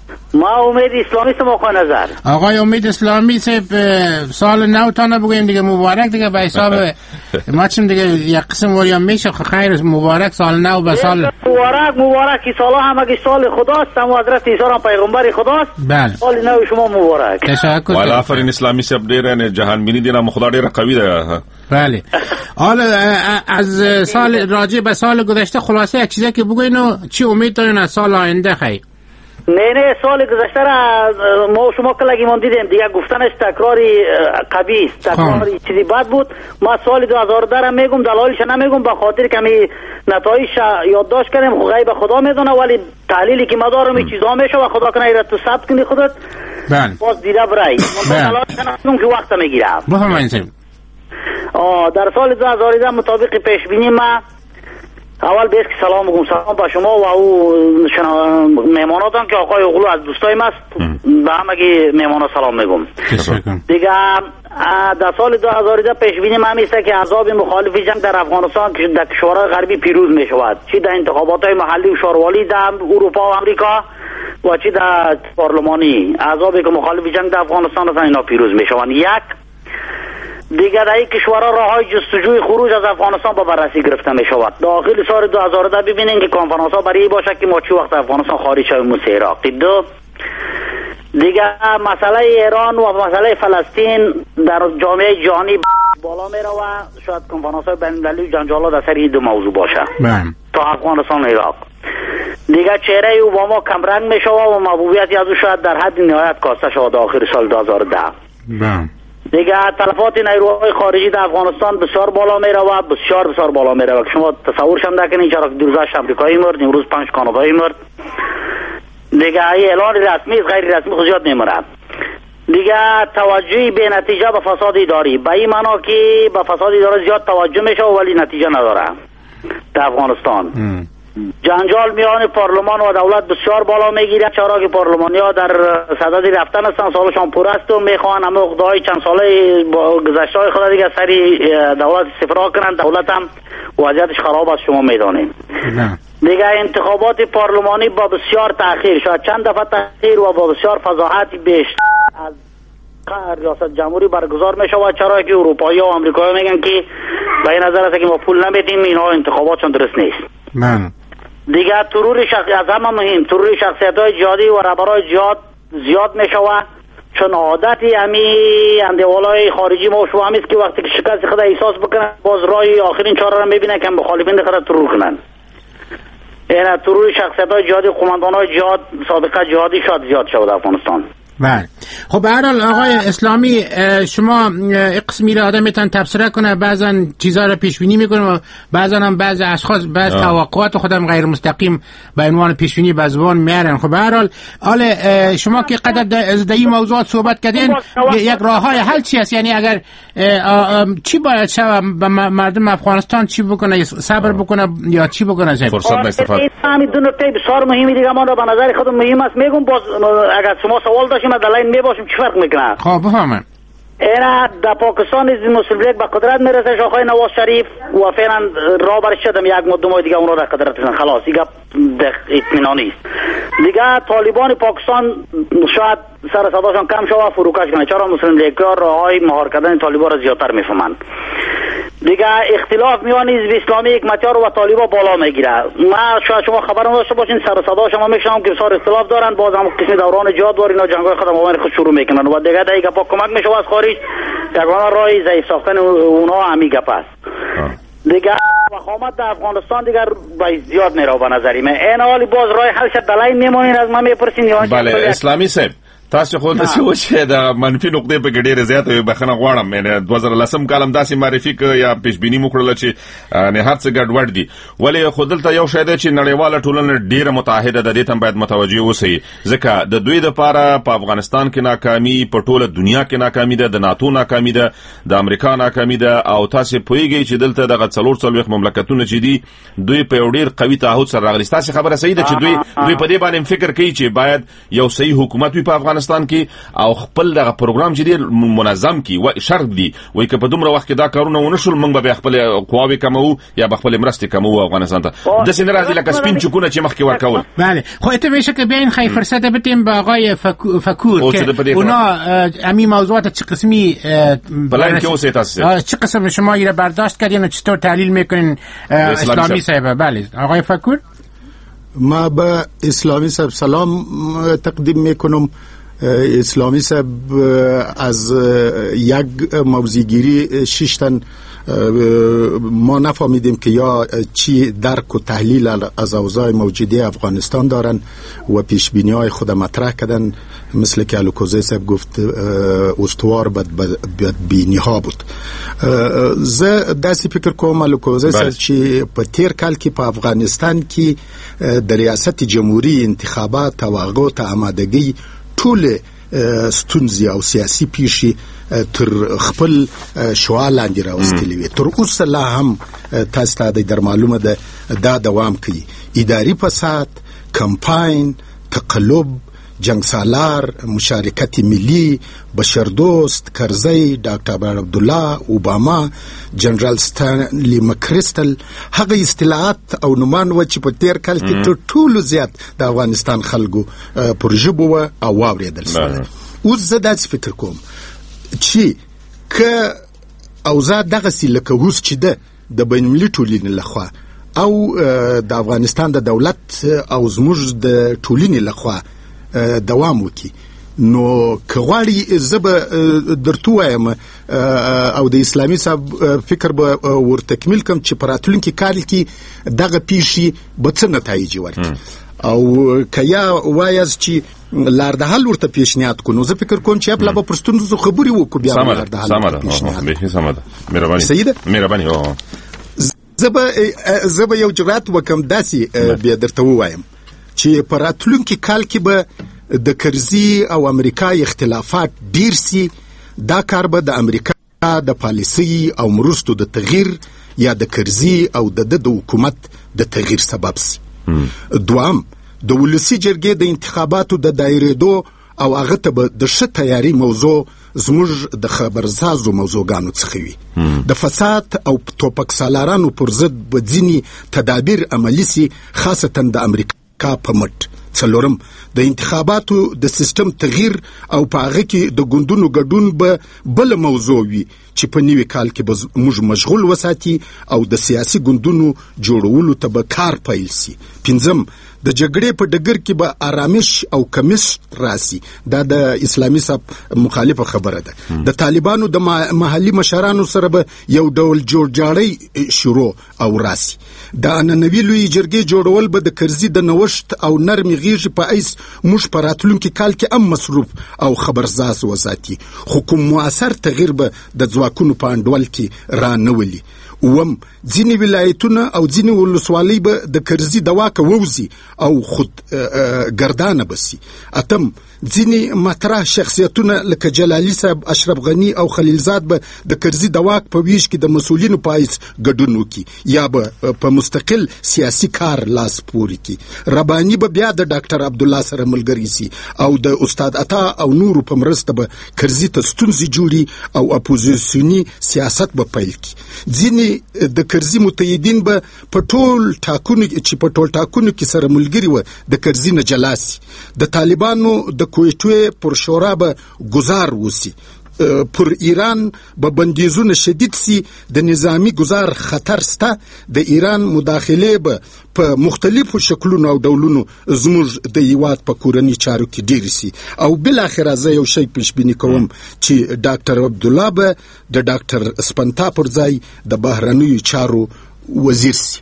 ما امید اسلامی است موقع نظر. آقای امید اسلامی سه سال نو تانه بگویم دیگه مبارک دیگه به حساب ما چیم دیگه یک قسم وریا میشه خیر مبارک سال نو به سال مبارک مبارک سالا هم اگه سال خداست هم حضرت عیسی هم پیغمبر خداست. بله سال نو شما مبارک. تشکر. والا آفرین اسلامی سب ډیر نه جهان بینی دینا خدا ډیر قوی ده. بله حالا از سال راجع به سال گذشته خلاصه یک چیزی که بگوین و چی امید دارین از سال آینده خیر؟ نه نه سال گذشته را ما شما کلگی من دیدیم دیگه گفتنش تکراری قبیح تکراری چیزی بد بود. ما سال دو هزار و ده را میگم دلایلش نمیگم به خاطر کمی نتایج یادداشت کردیم غیب خدا میدونه ولی تحلیلی که ما دارم این چیزا میشه و خدا کنه ایراد تو ثبت کنی خودت. بله باز دیده برای من دلایلش نمیگم که وقت میگیره. بفرمایید. آه در سال دو هزار و ده مطابق پیش بینی ما اول بیس که سلام بگم سلام با شما و او مهماناتان که آقای اغلو از دوستای ماست به همگی مهمانا سلام میگم. دیگه در سال دو هزار و ده پیش بینی ما میسته که احزاب مخالف جنگ در افغانستان در کشورهای غربی پیروز میشود، چی در انتخابات های محلی و شوروالی در اروپا و امریکا و چی در پارلمانی احزابی که مخالف جنگ در افغانستان هستند اینا پیروز میشوند. یک دیگر در این کشورها راههای جستجوی خروج از افغانستان با بررسی گرفته می شود. داخل سال دو هزار و ده ببینید که کنفرانس ها برای باشه که ما چی وقت افغانستان خارج شویم از عراق. دو دیگر مسئله ایران و مسئله فلسطین در جامعه جهانی بالا می رود، شاید کنفرانس های بین المللی و جنجال در سر این دو موضوع باشه تا افغانستان و عراق. دیگر چهره اوباما کمرنگ می شود و محبوبیت از او شاید در حد نهایت کاسته شود آخر سال دو هزار و ده. دیگه تلفات نیروهای خارجی در افغانستان بسیار بالا می رود، بسیار بسیار بالا می رود. شما تصورش هم نکنید چرا دو روزش امریکایی مرد، امروز پنج کانادایی مرد. دیگه اعلان رسمی غیر رسمی خود زیاد نمیره. دیگه توجهی به نتیجه به فساد اداری، به این معنا که به فساد اداری زیاد توجه میشه ولی نتیجه نداره در افغانستان. م. جنجال میان پارلمان و دولت بسیار بالا میگیره، چرا که پارلمانی ها در صدد رفتن هستن، سالشان پر است و میخوان همه عقده‌های چند ساله با گذشته های خود دیگه سری دولت استفراغ کنن. دولت هم وضعیتش خراب است شما میدانید. دیگه انتخابات پارلمانی با بسیار تأخیر، شاید چند دفعه تأخیر و با بسیار فضاحت بیشتر از ریاست جمهوری برگزار میشه و چرا که اروپایی و آمریکایی میگن که به این نظر است که ما پول نمیدیم اینا انتخاباتشون درست نیست. من دیگه ترور شخصی از همه مهم ترور شخصیت های جهادی و رهبرای جهاد زیاد میشوه، چون عادتی همی اندوالای خارجی ما شما همیست که وقتی که شکست خود احساس بکنن باز رای آخرین چاره را میبینن که مخالفین خود ترور کنن. این ترور شخصیت های جهادی قماندان های جهاد سابقه جهادی شاید زیاد شود افغانستان. بله خب به هر حال آقای اسلامی شما قسمی را آدم میتونن تبصره کنه، بعضا چیزا رو پیش بینی میکنه و بعضا هم بعض اشخاص بعض توقعات خودم غیر مستقیم به عنوان پیش بینی به زبان میارن. خب به هر حال حال شما که قدر از این موضوعات صحبت کردین یک راههای حل چی است؟ یعنی اگر چی باید شود مردم افغانستان چی بکنه، صبر بکنه یا چی بکنه؟ فرصت استفاده همین دو نکته بسیار مهمی دیگه ما به نظر خودم مهم است میگم. باز اگر شما سوال داشتید ما دلاین می باشیم چی فرق میکنه؟ خب بفهمم. اینا در پاکستان از مسلم لیگ به قدرت میرسه آقای نواز شریف و فعلا راه برش شدم یک مدت دیگه اون را در قدرت هستن، خلاص دیگه اطمینانی است. دیگه طالبان پاکستان شاید سر صداشون کم شوه فروکش کنه، چرا مسلم لیگ ها راههای مهار کردن طالبان را زیادتر میفهمند. دیگه اختلاف میان حزب اسلامی حکمتیار و طالبان بالا میگیره. ما شاید شما خبر نداشته باشین سر صدا شما میشنم که بسیار اختلاف دارن، باز هم قسم دوران جهاد و اینا جنگای خود مبارک خود شروع میکنن و دیگه دیگه با کمک میشه از خارج یگانه راهی ضعیف ساختن اونها همین گپ است. دیگه وخامت در افغانستان دیگر باید زیاد میره به نظری من. این حالی باز راه حل شد دلایل میمونین از ما میپرسین یا بله اسلامی صاحب تاسو خو تاسو وشه د منفي نقطې په ډېره زیاته بخنه غواړم. مې دوه زره لسم کالم داسې معرفي ک یا پیش بینی وکړل چې نه هر څه ګډوډ دي، ولی خو دلته یو شی دی چې نړیواله ټولنه ډېره متحده ده، دې ته باید متوجه اوسئ ځکه د دوی لپاره په افغانستان کې ناکامي په ټوله دنیا کې ناکامي ده، د ناتو ناکامي ده، د امریکا ناکامي ده، او تاسو پوهیږئ چې دلته دغه څلور څلوېښت مملکتونه چې دي دوی په یو ډېر قوي تعهد سره راغلي. تاسو خبره صحیح ده چې دوی دوی په دې باندې فکر کوي چې باید یو صحیح حکومت وي په افغانستان افغانستان کې او خپل دغه پروګرام چې دی منظم کی و شرط دی وای که په دومره وخت کې دا کارونه ونشول موږ به خپل قواوی کمو یا به خپل مرستې کمو افغانستان ته د سینه راځي لکه سپین چکونه چې مخکې ورکول. بله خو ته میشه که بیاین خی فرصت بدیم با آقای فکور که اونا امی موضوعات چه قسمی بلند که اوسه تاسه چه قسم شما ایره برداشت کردین و چطور تحلیل میکنین اسلامی صاحب؟ بله آقای فکور. ما به اسلامی صاحب سلام تقدیم میکنم. اسلامی صاحب از یک موضوعگیری شیشتن ما نفهمیدیم که یا چی درک و تحلیل از اوضاع موجوده افغانستان دارن و پیشبینی های خود مطرح کردن، مثل که الوکوزی صاحب گفت استوار بدبینی ها بود. زه داسې فکر کوم الوکوزی صاحب چې په تیر کال کې په افغانستان کې د ریاست جمهوری انتخابات او هغو ته آمادګي ټول ستونزې او سیاسي پیښې تر خپل شعاع لاندې راوستلې وي. تر اوسه لا هم تاسو ته در معلومه ده دا دوام کوي. اداري فساد، کمپاین، تقلب، جنگ سالار، مشارکت ملی، بشردوست، کرزی، ډاکټر عبدالله، اوباما، جنرال ستانلی مکریستل، هغه اصطلاحات او نومان و چې په تیر کال کې تر ټولو زیات د افغانستان خلکو پر ژبو او واورېدل شول. اوس زه داسې فکر کوم چې که اوضاع دغسې لکه اوس چې ده د بین المللي ټولنې لخوا او د افغانستان د دولت او زموږ د ټولنې لخوا دوام وکي، نو که غواړي زه به درته ووایم او د اسلامي صاحب فکر به ورتکمیل کړم چې په راتلونکي کال کې دغه پیښې به څه نتایج ورکړي، او که یا وایاست چې لار د حل ورته پیشنهاد کړو، نو زه فکر کوم چې خپل به پر ستونزو خبرې وکړو بیا لار د حل پیشنهاد وکړو. سمه ده، مهرباني سیده مهرباني. زه به زه به یو جرأت وکم داسې بیا درته ووایم چې په راتلونکي کال کې به د کرزي او امریکا اختلافات ډیر سي. دا کار به د امریکا د پالیسي او مرستو د تغییر یا د کرزي او د د حکومت د تغییر سبب سي. دوام د ولسی جرګې د انتخاباتو د دایریدو او هغه ته به د ښه تیاری موضوع زموږ د خبرسازو موضوعګانو څخه وي. د فساد او توپک سالارانو پر ضد به ځینې تدابیر عملي سي، خاصتا د امریکا په مټ. څلورم د انتخاباتو د سیستم تغییر او په هغه کې د ګوندونو ګډون به بل موضوع وي چې په نوي کال کې به موږ مشغول وساتي او د سیاسي ګوندونو جوړولو ته به کار پیل سي. پنځم د جګړې په ډګر کې به آرامش او کمیس راسي. دا د اسلامي صاحب مخالفه خبره ده. د طالبانو د محلي مشرانو سره به یو ډول جوړجاړی شروع او راسي. د ننوي لوی جرګې جوړول به د کرزي د نوښت او نرمي غیږې په ایس موږ په راتلونکي کال کې هم مصروف او خبرساز وساتي. خو کوم مؤثر تغییر به د ځواکونو په انډول کې را نه ولي. اوم ځینې ولایتونه او ځینې ولسوالۍ به د کرزي د واکه ووځي او خود ګردانه بسي. اتم ځینې مطرح شخصیتونه لکه جلالي صاحب، اشرف غني او خلیلزاد به د کرزي د واک په ویش کې د مسؤلینو په حیث ګډون وکړي یا به په مستقل سیاسي کار لاس پورې کړي. رباني به بیا د ډاکټر عبدالله سره ملګری سي او د استاد عطا او نورو په مرسته به کرزي ته ستونزې جوړي او اپوزیسیوني سیاست به پیل کړي. ځینې د کرزي متحدین به په ټول ټاکنو چې په ټول ټاکنو کې سره ملګری و د کرزي نه جلا سي. د طالبانو د کویټوې پر شورا به گزار وسی. پر ایران به بندیزونه شدید سي. د نظامی گزار خطر سته. د ایران مداخله به په مختلفو شکلونو او ډولونو زموږ د هیواد په کورني چارو کې ډیر سي. او بل اخر زه یو شی پیشبینی کوم چې ډاکټر عبدالله به د ډاکټر سپنتا پر ځای د بهرنیو چارو وزیر سي.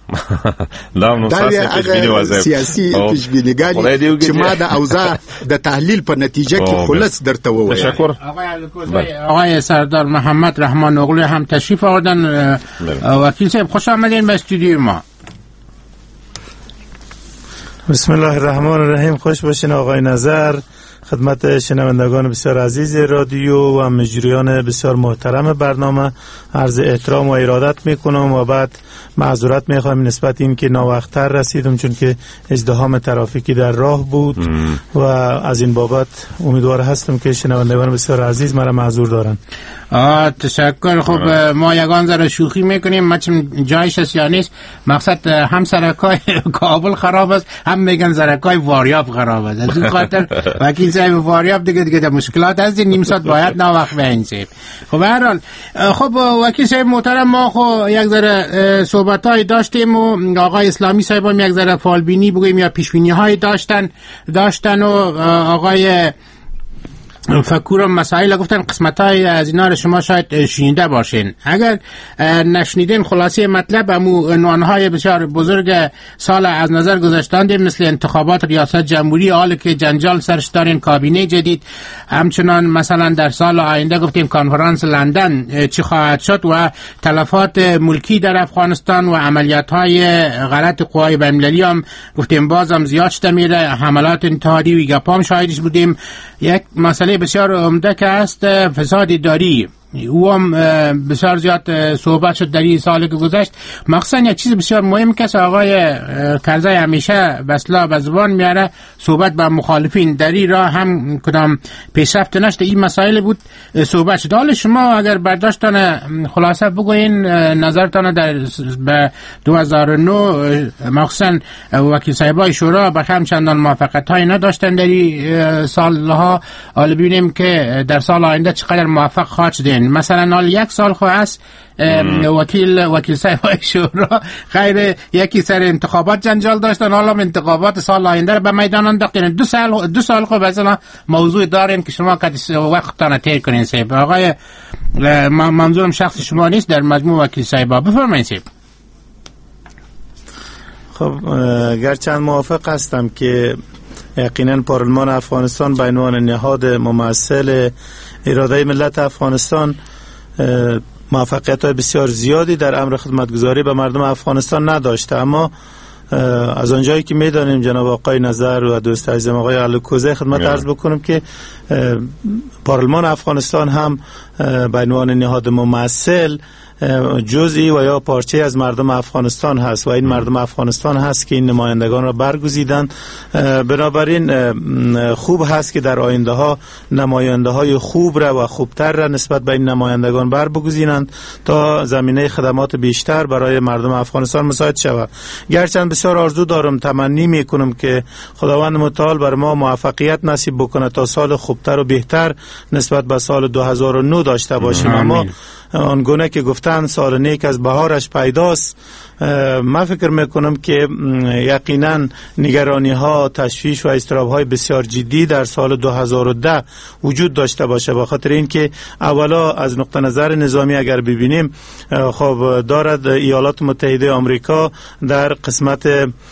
دا نو سیاسي سیاسي پیشبینیګانې چې ما د اوضاع د تحلیل په نتیجه کې خلاص درته ووایم. تشکر. آقای سردار محمد رحمان اغلو هم تشریف آوردن. وکیل صاحب خوش آمدین به استودیوی ما. بسم الله الرحمن الرحیم. خوش باشین آقای نظر، خدمت شنوندگان بسیار عزیز رادیو و مجریان بسیار محترم برنامه عرض احترام و ارادت میکنم و بعد معذرت میخوایم نسبت این که ناوقت‌تر رسیدم چون که ازدحام ترافیکی در راه بود ام. و از این بابت امیدوار هستم که شنوندگان بسیار عزیز مرا معذور دارن. آه تشکر. خب ما یگان ذره شوخی میکنیم، ما چون جایش است یا نیست، مقصد هم سرکای کابل خراب است هم میگن سرکای واریاب خراب است. از این خاطر وکیل صاحب واریاب دیگه دیگه مشکلات از نیم ساعت باید ناوقت بنویسیم. خب به هر حال خب وکیل صاحب محترم، ما خب یک ذره صحبتای داشتیم و آقای اسلامی صاحب هم یک ذره فالبینی بگویم یا پیشبینی های داشتن داشتن و آقای فکرم مسائل گفتن، قسمت های از اینا رو شما شاید شنیده باشین. اگر نشنیدین خلاصه مطلب امو عنوانهای بسیار بزرگ سال از نظر گذاشتند، مثل انتخابات ریاست جمهوری، حال که جنجال سرش دارین کابینه جدید، همچنان مثلا در سال آینده گفتیم کنفرانس لندن چی خواهد شد و تلفات ملکی در افغانستان و عملیات های غلط قوای بین‌المللی هم گفتیم بازم زیاد شده میره، حملات انتحاری و گپام شاهدش بودیم. یک مسئله بسیار عمده که است فساد اداری، او هم بسیار زیاد صحبت شد در این سال که گذشت. مخصوصا یک چیز بسیار مهم که آقای کرزی همیشه بسلا به زبان میاره، صحبت با مخالفین در این راه هم کدام پیشرفت نشد، این مسائل بود صحبت شد. حالا شما اگر برداشتان خلاصه بگوین نظرتان در به دو هزار و نه مخصوصا وکیل صاحبای شورا به هم چندان موافقت های نداشتن در این سالها، حالا ببینیم که در سال آینده چقدر موافق خواهد شدین. مثلا حال یک سال خواهد است وکیل وکیل صاحبای شورا خیر یکی سر انتخابات جنجال داشتن، حالا انتخابات سال آینده رو به میدان انداختن. دو سال دو سال خب مثلا موضوع دارین که شما که وقتتان تیر کنین. صاحب آقای منظورم شخص شما نیست، در مجموع وکیل صاحبا بفرمایید. صاحب خب گرچند موافق هستم که یقینا پارلمان افغانستان به عنوان نهاد ممثل اراده ملت افغانستان موفقیت‌های بسیار زیادی در امر خدمتگزاری به مردم افغانستان نداشته، اما از آنجایی که میدانیم جناب آقای نظر و دوست عزیزم آقای علوکوزی خدمت عرض بکنم که پارلمان افغانستان هم به عنوان نهاد ممثل جزئی و یا پارچه از مردم افغانستان هست و این مردم افغانستان هست که این نمایندگان را برگزیدند. بنابراین خوب هست که در آینده ها نماینده های خوب را و خوبتر را نسبت به این نمایندگان برگزینند تا زمینه خدمات بیشتر برای مردم افغانستان مساعد شود. گرچند بسیار آرزو دارم، تمنی میکنم که خداوند متعال بر ما موفقیت نصیب بکنه تا سال خوبتر و بهتر نسبت به سال دو هزار و نه داشته باشیم. اما آنگونه که گفتن سال نیک از بهارش پیداست، من فکر میکنم که یقینا نگرانی ها، تشویش و اضطراب های بسیار جدی در سال دو هزار و ده وجود داشته باشه، به خاطر اینکه اولا از نقطه نظر نظامی اگر ببینیم خب دارد ایالات متحده آمریکا در قسمت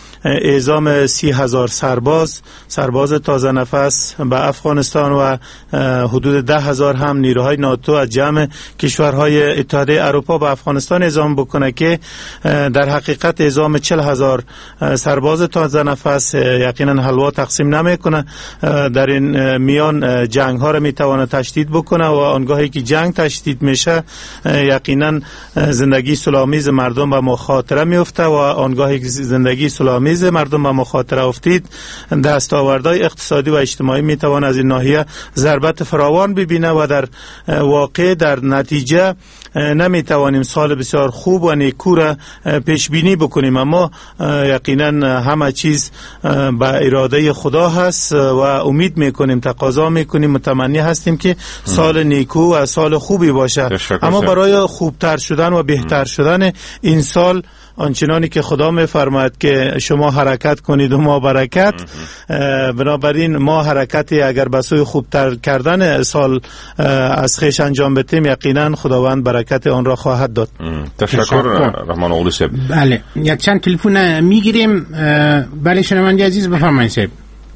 اعزام سی هزار سرباز سرباز تازه نفس به افغانستان و حدود ده هزار هم نیروهای ناتو از جمع کشورهای اتحادیه اروپا به افغانستان اعزام بکنه که در حقیقت اعزام چهل هزار سرباز تازه نفس یقینا حلوا تقسیم نمیکنه، در این میان جنگ ها را میتونه تشدید بکنه و آنگاهی که جنگ تشدید میشه یقینا زندگی صلح‌آمیز مردم به مخاطره میفته و آنگاهی که زندگی صلح‌آمیز مردم به مخاطره افتید دستاوردهای اقتصادی و اجتماعی میتوان از این ناحیه ضربت فراوان ببینه و در واقع در نتیجه نمیتوانیم سال بسیار خوب و نیکو را پیش بینی بکنیم، اما یقینا همه چیز به اراده خدا هست و امید میکنیم، تقاضا میکنیم، متمنی هستیم که سال نیکو و سال خوبی باشه. اما برای خوبتر شدن و بهتر شدن این سال آنچنانی که خدا میفرماید که شما حرکت کنید و ما برکت، بنابراین ما حرکتی اگر به سوی خوبتر کردن سال از خیش انجام بدیم یقینا خداوند برکت آن را خواهد داد. تشکر رحمان اغلی صاحب. بله یک چند تلفن میگیریم. بله شنونده عزیز بفرمایید صاحب.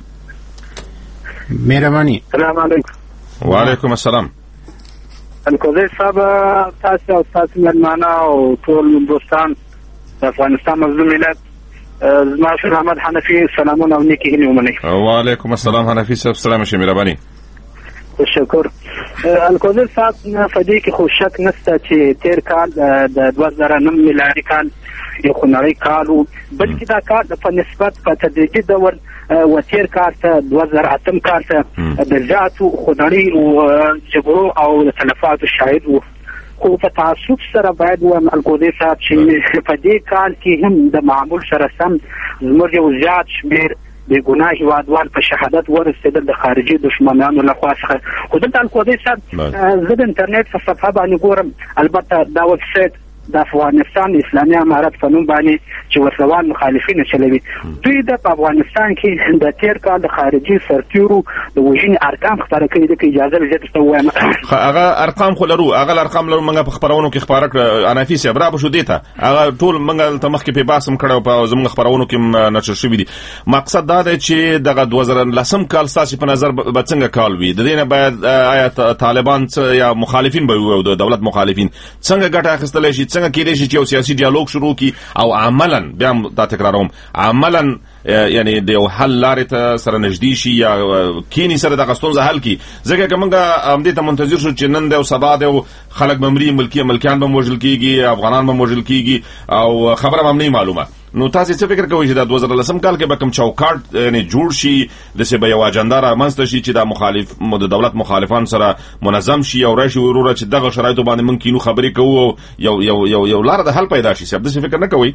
مهربانی. سلام علیکم. و علیکم السلام. الکوزی صاحب تاسو او تاسو ملمانه او ټول دوستان د افغانستان مظلوم ملت زما شو محمد حنفي سلامونه او نیکی هیلې ومنئ. وعلیکم السلام حنفي صاحب، سلام شه مهرباني. تشکر. الکوزر صاحب په دې کې خو شک نشته چې تیر کال د دوه زره نهم میلادي کال یو خونړی کال و، بلکې دا کال په نسبت په تدریجي ډول و تیر کال ته دوه زره اتم کال ته د زیاتو خونړیو جګړو او د تلفاتو شاهد و. خو په تعصب سره باید ووایم الکوزی صاحب چې په دې کال کې هم د معمول سره سم زموږ یو زیات شمېر بې ګناه هېوادوال په شهادت ورسېدل د خارجي دښمنانو لخوا څخه. خو دلته الکوزی صاحب زه د انټرنیټ په صفحه باندې ګورم، البته دا ویب سایټ د افغانستان اسلامي امارت په نوم باندې چې وسلوال مخالفین چلوي، دوی د په افغانستان کې د تیر کال د خارجي سرتیرو د وژنې ارقام خپاره کړي دي. که اجازه وي زه درته ووایم هغه ارقام خو لرو، هغه ارقام لرو، موږ په خپرونو کې خپاره کړه حنفي صاحب را به شو دې ته هغه ټول موږ دلته مخکې په بحث هم کړی او په زموږ خپرونو کې نشر شوي دي. مقصد دا دی چې دغه دوه زره لسم کال ستاسې په نظر به څنګه کال وي؟ د دې نه باید آیا طالبان یا مخالفین به وي، د دولت مخالفین څنګه ګټه اخیستلی شي، څنګه کېدای شي چې یو سیاسي ډیالوګ شروع کړي او عملا بیا دا تکراروم عملا یعنی د یو حل لارې ته سره نږدې شي یا کینی سره دغه ستونزه حل کړي. ځکه که موږ همدې ته منتظر شو چې نن دی او سبا دی او خلک به مري، ملکي ملکیان به هم وژل کېږي، افغانان به هم وژل کېږي او خبره به هم نه معلومه. نو تاسې څه فکر کوئ چې دا دوه زره لسم کال کې به کوم چوکاټ یعنی جوړ شي، داسې به یو اجنډا رامنځته شي چې دا مخالف د دولت مخالفان سره منظم شي او راشي وروره چې دغه شرایطو باندې موږ کینو خبرې کوو او یو یو یو یو لاره د حل پیدا شي؟ صاحب داسې فکر نه کوئ؟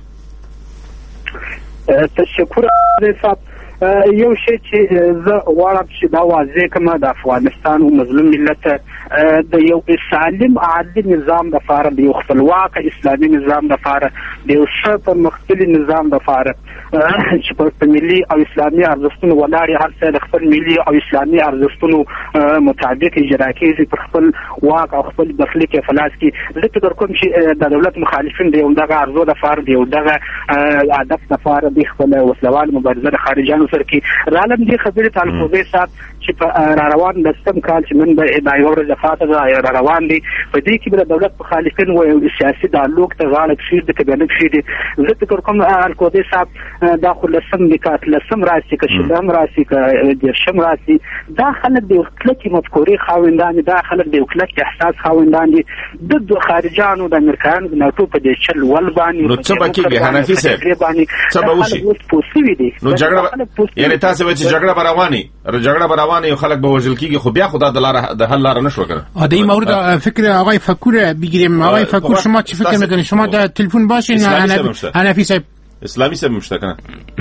تشکر صاحب. یو شی چې زه غواړم چې دا واضح کړم، د افغانستان او مظلوم ملت د یو سالم عادلي نظام لپاره، د یو خپلواک اسلامي نظام لپاره، د یو ښه پرمختللي نظام لپاره چې په ملي او اسلامي ارزښتونو ولاړ، هر څه د خپل ملي او اسلامي ارزښتونو مطابق اجرا کېږي، پر خپل واک او خپل برخلیک فلاس کې. زه فکر کوم چې د دولت مخالفین د یو دغه ارزو لپاره، د یو دغه هدف لپاره د خپل وسلوال مبارزه د خارجیانو سره کې رالم دي خبرې ته الکوزی صاحب چې په را روان لسم کال چې نن به دا یو ورځ فاته ده را روان دي، په دې کې به د دولت مخالفین و سیاسي ډیالوګ ته غاړه کېږدي که به نه کېږدي. زه فکر کوم الکوزی صاحب دا خو لسم دي، که اتلسم راشي، که شلم راشي، که دېرشم راشي، دا خلک د یو کلکې مفکورې خاوندان دي، دا خلک د یو کلک احساس خاوندان دي. د خارجیانو د امریکایانو د ناټو په دې چل ول باندې نو څه به کېږي حنفي صاحب؟ څه به وشي؟ نو جګړه یعنی تاسو وایئ چې جګړه به رواني جګړه به رواني او خلک به وژل کېږي، خو بیا خو دا د لاره د حل لاره نه شوه کنه. در این مورد فکر آقای فکور بگیریم. آقای فکور شما چی فکر میکنید؟ شما در تلفن باشین حنفی صاحب؟ اسلامی صاحب مشته کنه.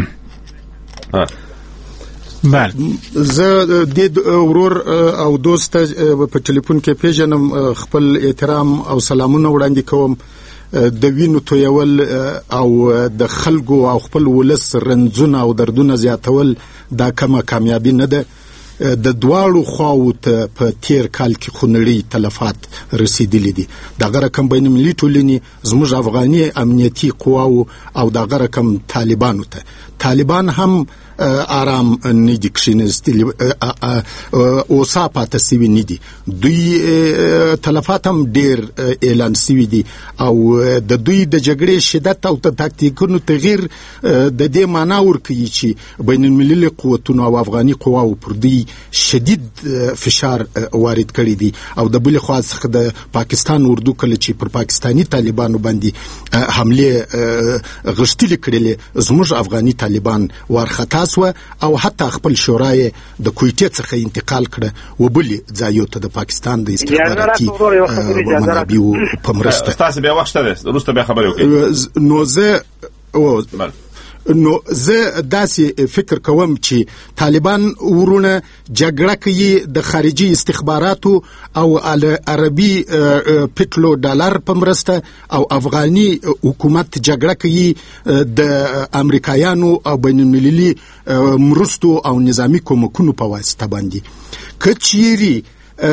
بله زه د ورور او دوست په ټلیفون کې پیژنم، خپل احترام او سلامونه وړاندې کوم. د وینو تویول او د خلکو او خپل ولس رنځونه او دردونه زیاتول دا کومه کامیابی نه ده. د دواړو خواو ته په تیر کال کې خونړي تلفات رسیدلي دي. دغه رقم بین المللي ټولنې زموږ افغاني امنیتي قواو او دغه رقم طالبانو ته طالبان هم آرام نه دي کښینستلي، اوسا پاته سوي نه دي. دوی تلفات هم ډېر اعلان سوي دي او د دوی د جګړې شدت او د تاکتیکونو تغییر د دې معنا ورکوي چې بین المللي قوتونو او افغاني قواو پر دوی شدید فشار وارد کړی دي. او د بلې خوا څخه د پاکستان اردو کله چې پر پاکستاني طالبانو باندې حمله غښتلې کړلې، زموږ افغاني طالبان وارخطا سوه او حتی خپل شورای د کویټې څخه انتقال کړه و بلې ځایو ته د پاکستان د استخباراتي منابعو په مرسته. تاسو بیا وخت شته وروسته بیا خبرې وکړئ. نو زه نو زه داسې فکر کوم چې طالبان ورونه جګړه کوي د خارجي استخباراتو او عربي پټلو ډالر په مرسته، او افغاني حکومت جګړه کوي د امریکایانو او بین المللي مرستو او نظامی کومکونو په واسطه باندې. که چیرې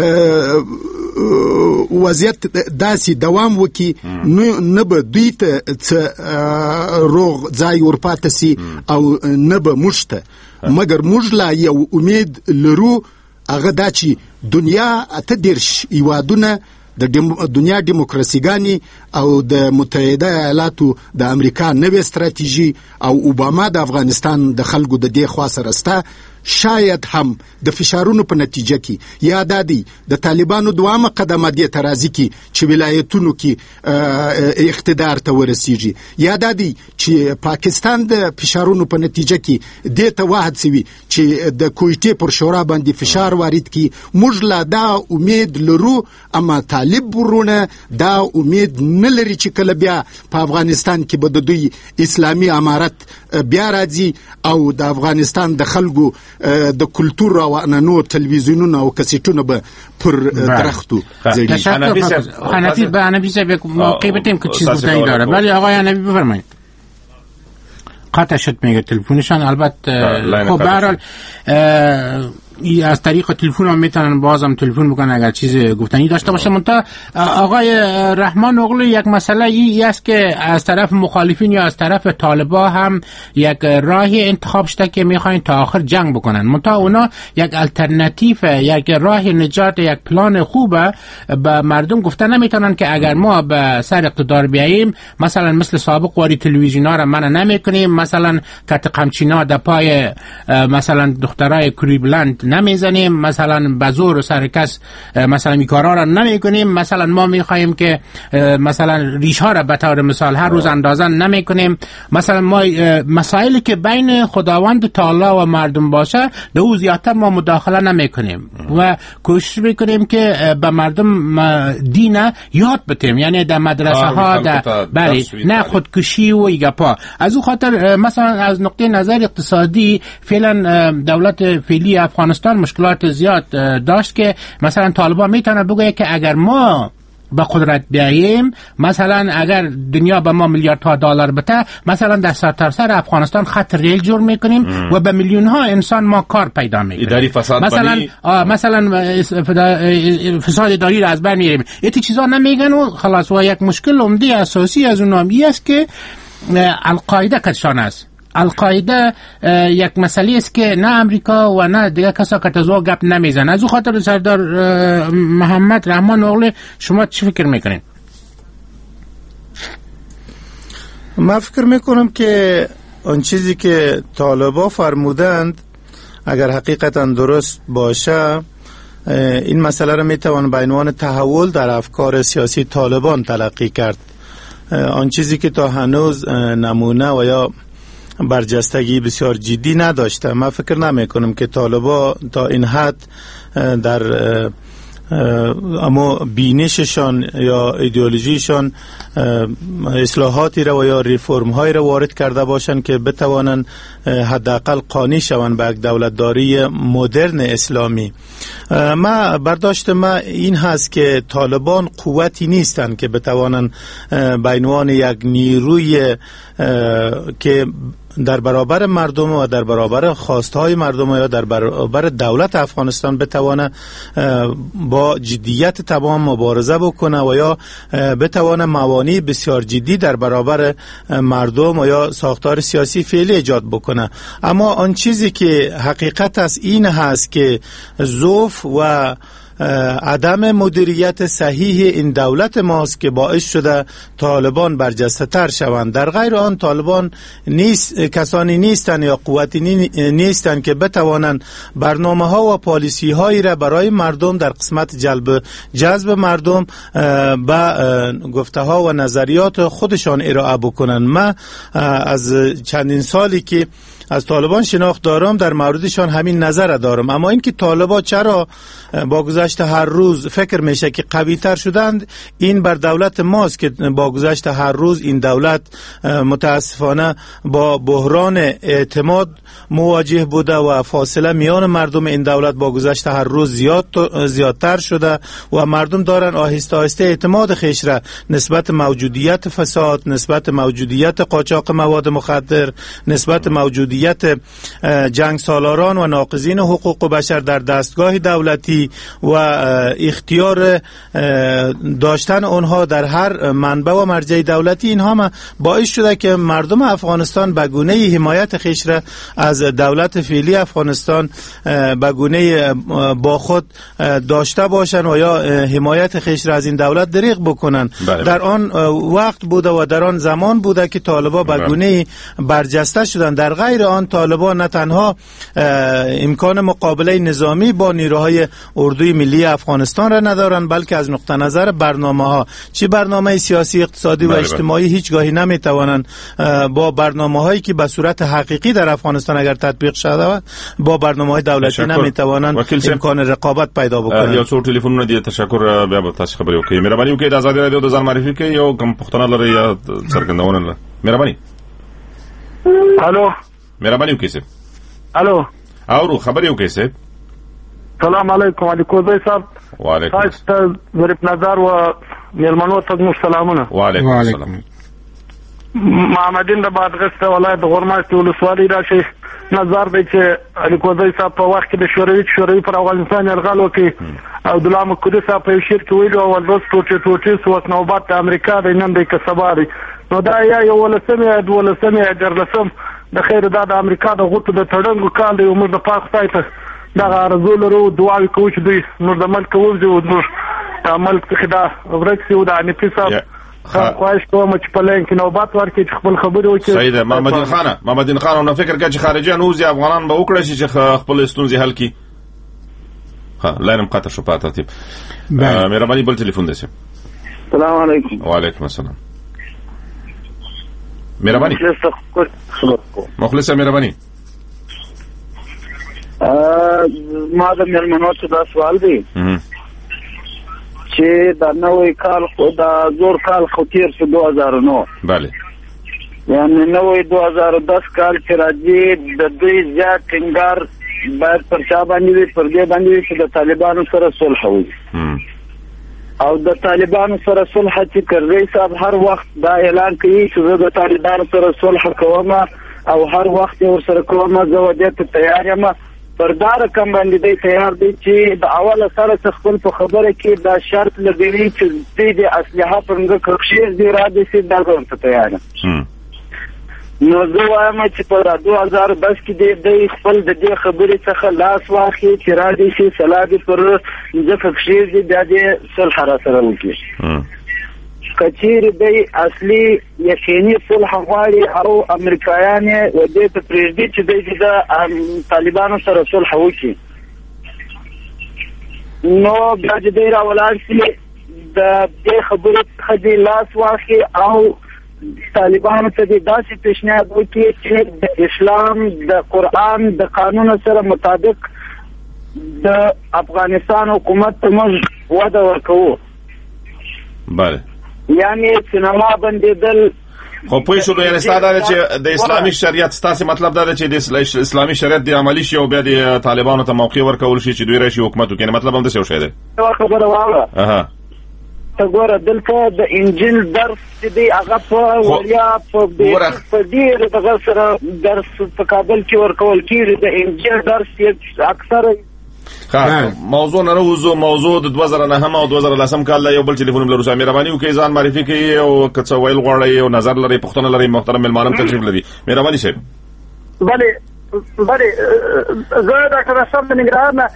وضعیت داسې دوام وکي نه به دوی ته څه روغ ځای ورپاته سي او نه به موږ ته، مګر موږ لا یو امید لرو، هغه دا چې دنیا اته دېرش هیوادونه د دنیا دیموکراسيګانی او د متحده ایالاتو د امریکا نوې ستراتیژي او اوباما د افغانستان د خلکو د دې خوا سره ستا شاید هم د فشارونو په نتیجه کې یا دادی د طالبانو دوامه قدمه دې ترازی کې چې ولایتونو کې اقتدار ته ورسیږي یا دادی چې پاکستان د فشارونو په نتیجه کې دې ته واحد سوي چې د کویټې پر شورا باندې فشار وارد کی. موږ لا دا امید لرو اما طالب ورونه دا امید نه لري چې کله بیا په افغانستان کې به د دوی اسلامي امارت بیا راځي او د افغانستان د خلکو د کلتور او انانو تلویزیونونو او کسیټونو به پر درختو زدی. حنفی به حنفی صاحب یک موقع بتیم که چیز گفتنی داره. ولی آقای حنفی بفرمایید. قطع شد میگه تلفنشان. البته خب به هر حال از طریق تلفن هم میتونن بازم تلفن بکنن اگر چیز گفتنی داشته باشه. منتها آقای رحمان اغلو یک مسئله ای است که از طرف مخالفین یا از طرف طالبا هم یک راهی انتخاب شده که میخواین تا آخر جنگ بکنن. منتها اونا یک الटरनेटिव یک راه نجات یک پلان خوبه به مردم گفته نمیتونن که اگر ما به سر اقتدار بیاییم مثلا مثل سابق واری تلویزیونا را منع نمیکنیم، مثلا کت قمچینا در پای مثلا دخترای کریبلند نمیزنیم، مثلا بزور سر کس مثلا میکارا را نمیکنیم، مثلا ما میخوایم که مثلا ریش ها را به طور مثال هر روز اندازه نمیکنیم، مثلا ما مسائلی که بین خداوند تعالی و مردم باشه در او زیادتر ما مداخله نمیکنیم و کوشش میکنیم که به مردم دین یاد بتیم، یعنی در مدرسه ها در بله نه خودکشی و ایگپا. از او خاطر مثلا از نقطه نظر اقتصادی فعلا دولت فعلی افغانستان مشکلات زیاد داشت که مثلا طالبان میتونه بگه که اگر ما به قدرت بیاییم مثلا اگر دنیا به ما میلیاردها دلار بده مثلا در سرتاسر افغانستان خط ریل جور میکنیم ام. و به میلیون ها انسان ما کار پیدا میکنیم. اداری فساد مثلا مثلا فساد اداری را از بین میاریم. ایتی چیزا نمیگن و خلاص. و یک مشکل عمده اساسی از اون هم است که القاعده کشان است. القاعده یک مسئله است که نه امریکا و نه دیگه کسا که تزوا گپ نمیزنه. از او خاطر سردار محمد رحمان اغلی شما چی فکر میکنین؟ من فکر میکنم که اون چیزی که طالبا فرمودند اگر حقیقتا درست باشه این مسئله را میتوان به عنوان تحول در افکار سیاسی طالبان تلقی کرد. آن چیزی که تا هنوز نمونه و یا برجستگی بسیار جدی نداشته. من فکر نمی کنم که طالبا تا این حد در اما بینششان یا ایدئولوژیشان اصلاحاتی را و یا ریفرم های را وارد کرده باشند که بتوانند حداقل قانی شوند به یک دولتداری مدرن اسلامی. ما برداشت ما این هست که طالبان قوتی نیستند که بتوانند به عنوان یک نیروی که در برابر مردم و در برابر خواستهای مردم یا در برابر دولت افغانستان بتوانه با جدیت تمام مبارزه بکنه و یا بتوانه موانع بسیار جدی در برابر مردم و یا ساختار سیاسی فعلی ایجاد بکنه. اما آن چیزی که حقیقت است این هست که ضعف و عدم مدیریت صحیح این دولت ماست که باعث شده طالبان برجسته تر شوند. در غیر آن طالبان نیست کسانی نیستند یا قوتی نیستند که بتوانند برنامه ها و پالیسی هایی را برای مردم در قسمت جلب جذب مردم به گفته ها و نظریات خودشان ارائه بکنند. من از چندین سالی که از طالبان شناخت دارم در موردشان همین نظر دارم. اما اینکه طالبان چرا با گذشت هر روز فکر میشه که قوی تر شدند، این بر دولت ماست که با گذشت هر روز این دولت متاسفانه با بحران اعتماد مواجه بوده و فاصله میان مردم این دولت با گذشت هر روز زیاد زیادتر شده و مردم دارن آهسته آهسته اعتماد خیش را نسبت موجودیت فساد، نسبت موجودیت قاچاق مواد مخدر، نسبت موجودیت وضعیت جنگ سالاران و ناقضین حقوق بشر در دستگاه دولتی و اختیار داشتن اونها در هر منبع و مرجع دولتی، اینها ما باعث شده که مردم افغانستان به گونه حمایت خیش را از دولت فعلی افغانستان به گونه با خود داشته باشند و یا حمایت خیش را از این دولت دریغ بکنند. در آن وقت بوده و در آن زمان بوده که طالبان به گونه برجسته شدند. در غیر آن طالبان نه تنها امکان مقابله نظامی با نیروهای اردوی ملی افغانستان را ندارند، بلکه از نقطه نظر برنامه ها، چه برنامه سیاسی، اقتصادی و اجتماعی، هیچگاهی نمیتوانند با برنامه هایی که به صورت حقیقی در افغانستان اگر تطبیق شود با برنامه های دولتی نمیتوانند امکان رقابت پیدا بکنند. یا څو ټلیفونونه دي. تشکر. بیا به تاسو خبرې وکړئ. مهرباني وکړئ د آزادي رادیو د ځان معرفي کړئ یو کوم پوښتنه لرئ یا څرګندونه لرئ. مهرباني. الو. مهرباني وکړئ صاحب. الو. اورو خبرې وکړئ صاحب. سلام علیکم. علیکم صاحب. وعلیکم السلام. ظریف نظر و میلمنو ته مو سلامونه. وعلیکم السلام. محمدین د بادغیس ولایت غورماشت ولسوالۍ راشي. نظر دی چې علیکوزی صاحب په وخت کې د شوروي شوروي پر افغانستان یرغل وکړي او عبدالله مقدس صاحب په یو شعر کې ویلي او ولوس ټوټې ټوټې سوس نوبت د امریکا دی نن دی که سبا دی. نو دا یا یولسم یا دولسم یا دیارلسم د خیر دا د امریکا د غوټو د تړنګو کال دی او موږ د پاک خدای ته دغه آرزو لرو، دعاوې کوو چې دوی موږ د ملک ووځو، موږ د ملک څخه دا ورک شي او د حنیفي صاحب خواهش کوم چې په لین کې نوبت ورکړي چې خپل خبرې وکړي. صحیح ده. محمدین خان محمدین خان نو فکر کوي چې خارجيان اوس افغانان به وکړي چې خپل ستونزې حل کړي. ها لاینم قطع شو په ترتیب. مهرباني بل ټلیفون دی. السلام علیکم. وعلیکم السلام. مهرباني مخلصه مهرباني. ما د میلمنو څخه دا سوال دی چې دا نوې کال خو دا زور کال خو تیر شو دو هزار و نه. بله. یعنی نوې دو هزار و دس کال چې راځي د دوی زیات ټینګار باید پر چا باندې وي، پر دې باندې وي چې د طالبانو سره صلح وشي او د طالبانو سره صلح چې کرزی صاحب هر وخت دا اعلان کوي چې زه د طالبانو سره صلح کوم او هر وخت یې ورسره کوم، زه ودې ته تیار یم. پر دا رقم باندې دی تیار دی چې د اوله سره خپل په خبره کې دا شرط لګوي چې د اسلحه پر موږ کښې دی را دي چې دا ورته تیار یم. نو زه وایم چې په دو هزار دس کې دی خپل د دې خبرې څخه لاس واخلي چې را دي چې سلا دي پر ځکه کښې دی بیا دې صلح را سره وکړي. کچیر دی اصلي یقیني صلح غواړي او امریکایان یې ودې ته پرېږدي چې دی د طالبانو سره صلح وکړي. نو بیا چې دی راولاړ شي د دې خبرې څخه دی لاس واخلي او طالبانو ته دې داسې پیشنهاد وکړي چې د اسلام د قرآن د قانون سره مطابق د افغانستان حکومت ته موږ وده ورکوو. بله. یعنی سینما بندیدل خو پوه شو. یعنی ستا دا چې د اسلامي شریعت ستاسې مطلب دا چې د اسلامي شریعت د عملي شي او بیا د طالبانو ته موقع ورکول شي چې دوی راشي حکومت وکړي. مطلب هم داسې یو شی دی. خبره واوره. اها ته ګوره دلته د انجیل درس چې دی هغه په وړیا په ډېر دغه سره درس په کابل کې ورکول کېږي. د انجیل درس یې اکثره موضوع نه راوځو. موضوع د دوه زره نهم او دوه زره لسم کال له یو بل ټلیفون لرو. مهرباني وکړئ ځان معرفي کړئ او که څه ویل غواړئ او نظر لرئ پوښتنه لرئ محترم مېلمانه تشریف لري. مهرباني صاحب. بله بله زه ډاکټر اشرف د ننګرهار نه.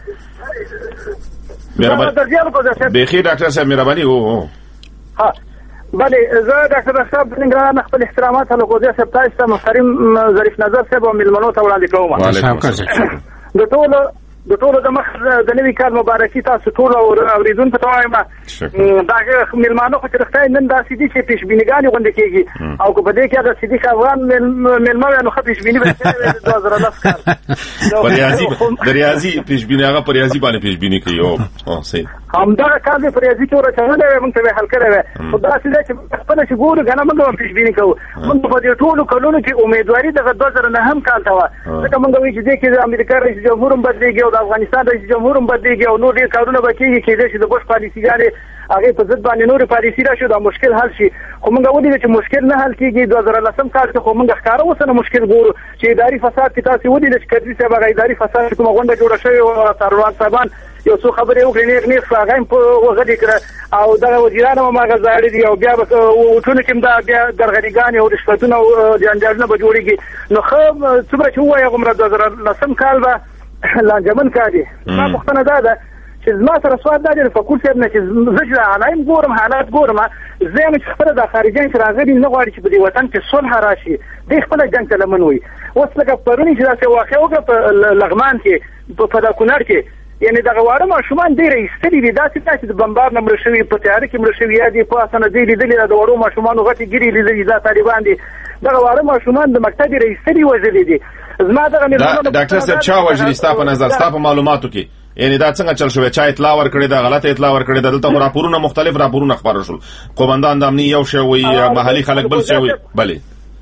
مهرباني بخیر ډاکټر صاحب. مهرباني. او ها بله زه ډاکټر اشرف د ننګرهار نه خپل احترامات له قوزي صاحب تاسو ته محترم ظریف نظر صاحب او مېلمنو ته وړاندې کوم. وعلیکم السلام. د ټولو د ټولو د مخ د نوي کال مبارکي تاسو ټول اوریدونکو ته وایم. دا مېلمانه خو چې رښتیا نن داسې دي چې پیشبینیګانې غونډې کېږي او که په دې کې هغه صدیق افغان مېلمه وي نو ښه پیشبیني به شوې دوه زره لس کال په ریاضي د ریاضي پیشبیني هغه په ریاضي باندې پیشبیني کوي. او صحیح. همدغه کار دې په ریاضي کې ورچولې وی موږ ته به حل کړی وی خو داسې دی چې خپله چې ګورو که نه موږ هم پیشبیني کوو موږ په دې ټولو کلونو کې امیدواري دغه دوه زره نهم کال ته وه ځکه موږ وایو چې دې کې د امریکا رئیس جمهور هم بدلېږي او د افغانستان رئیس جمهور هم بدلېږي او نور ډېر کارونه به کېږي کېدای شي د بوش پالیسیګانې هغې په ضد باندې نورې پالیسي راشي دا مشکل حل شي خو موږ ولیدل چې مشکل نه حل کېږي دوه زره لسم کال کې خو موږ ښکاره اوس نه مشکل ګورو چې اداري فساد کې تاسې ولیدل چې قدري صاحب هغه اداري فساد چې کومه غونډه جوړه شوې وه څلروان صاحبان یو څو خبرې وکړې نیغ نیغ شو هغه هم وغلې کړه او دغه وزیران هم هغه زاړه دي او بیا به وټونه کې هم دا بیا درغليګانې او رشوتونه او جنجالونه به جوړېږي نو ښه څومره چې ووایه هغومره دوه زره لسم کال به لانجمن کار دی زما پوښتنه دا ده چې زما سره سوال دا دی د فقور صاحب نه چې زه چې علایم ګورم حالات ګورم زه یم چې خپله دا خارجیان چې راغلي نه غواړي چې په دې وطن کې صلح راشي دی خپله جنګ ته لمن وي اوس لکه پرونی چې داسې واقع وکړه په لغمان کې په دا کونړ کې یعنی دغه واړه ماشومان ډېر ایستلي دي داسې نه چې د بمبار نه مړه شوي په تیاره کې مړه شوي یا دي په اسانه دی لیدلي د وړو ماشومانو غټې ګیرې لیدلي دا طالبان دي دغه واړه ماشومان د مکتب یې ایستلي وژلي دي زما دغه ډاکټر صاحب چا وژلي ستا په نظر ستا په معلوماتو کې یعنی دا څنګه چل شوی چا اطلاع ورکړې ده غلطه اطلاع ورکړې ده دلته راپورونه مختلف راپورونه خبر شول قومندان د امنیت یو شی وي محلي خلک بل شی وي بله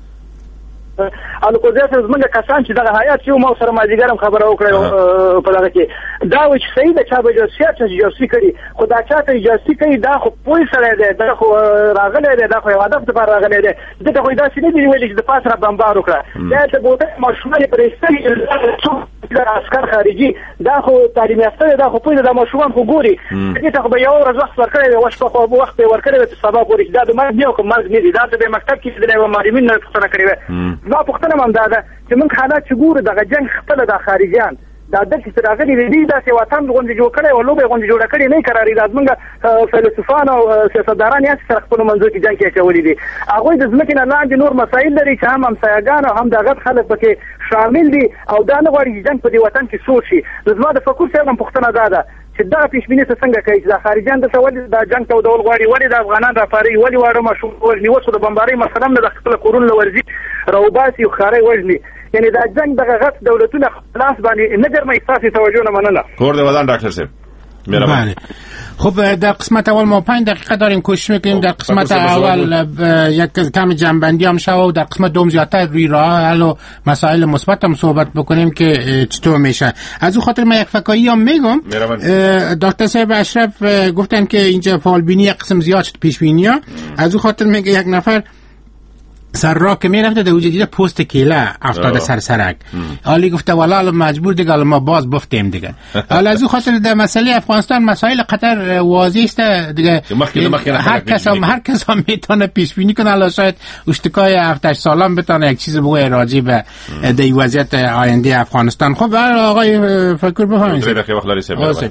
الکوزه زمونږ کسان چې دغه حیات چې ما سره مازیګر هم خبره وکړه په دغه کې دا و چې صحیح ده چا به جاسوسي چې جاسوسي کړي خو دا چا ته جاسوسي کوي دا خو پوه سړی دی دا خو راغلی دی دا خو یو هدف دپاره راغلی دی دلته خو یې داسې نه دي ویلي چې د پاس را بمبار وکړه دا ته بوته ماشومان یې پرې ایستلي عسکر خارجي دا خو تعلیم یافته دی دا خو پوه دی دا ماشومان خو ګوري دې ته خو به یوه ورځ وخت ورکړی دی وشپه خو وخت به یې ورکړی دی چې سبا ګوري چې دا د مرګ نه او که مرګ نه دي دا ته به یې مکتب کې لیدلی وه معلمین نه پوښتنه کړې وه زما پوښتنه هم دا ده چې موږ حالات چې ګورو دغه جنګ خپله دا خارجیان دا دلته چې راغلي دي دوی داسې وطن غوندې جوړ کړی او لوبې غوندې جوړه کړې نه یې قراري دا زموږ فیلسوفان او سیاستداران یې سره خپلو منځو کې جنګ کې اچولي دي هغوی د ځمکې نه لاندې نور مسایل لري چې هم همسایهګان او هم د غټ خلک پکې شامل دي او دا نه غواړي چې جنګ په دې وطن کې سوړ شي نو زما د فقور صاحب هم پوښتنه دا ده چې دغه پیشبیني څه څنګه کوي چې دا خارجیان دلته ولې دا جنګ ته ودول غواړي ولې د افغانان راپاري ولې واړه ماشوم وژني اوس خو د بمبارۍ مسله هم نه د خپله کورونه له ورځي راوباسي او ښارۍ وژني یعنی دا جنګ دغه غټ دولتونه خلاص باندې نه ګرمه ستاسې توجه نه مننه کور دې ودان ډاکټر صاحب بله خب در قسمت اول ما پنج دقیقه داریم کوشش میکنیم در قسمت اول یک کم جنبندی هم شود و در قسمت دوم زیادتر روی راه حل و مسائل مثبت هم صحبت بکنیم که چطور میشه از اون خاطر من یک فکایی هم میگم دکتر صاحب اشرف گفتن که اینجا فالبینی یک قسم زیاد شد پیشبینی ها از اون خاطر میگه یک نفر سر را که میرفته در وجه دیده پوست کیله افتاده سر سرک حالی گفته والا مجبور دیگه ما باز بفتیم دیگه حالا از او خاطر در مسئله افغانستان مسائل قطر واضح است دیگه هر کس هم هر کس هم میتونه پیش بینی کنه حالا شاید اشتکای هفتش سالان بتونه یک چیز بگوی راجع به دی وضعیت آینده افغانستان. خب آقای فکر بفهمید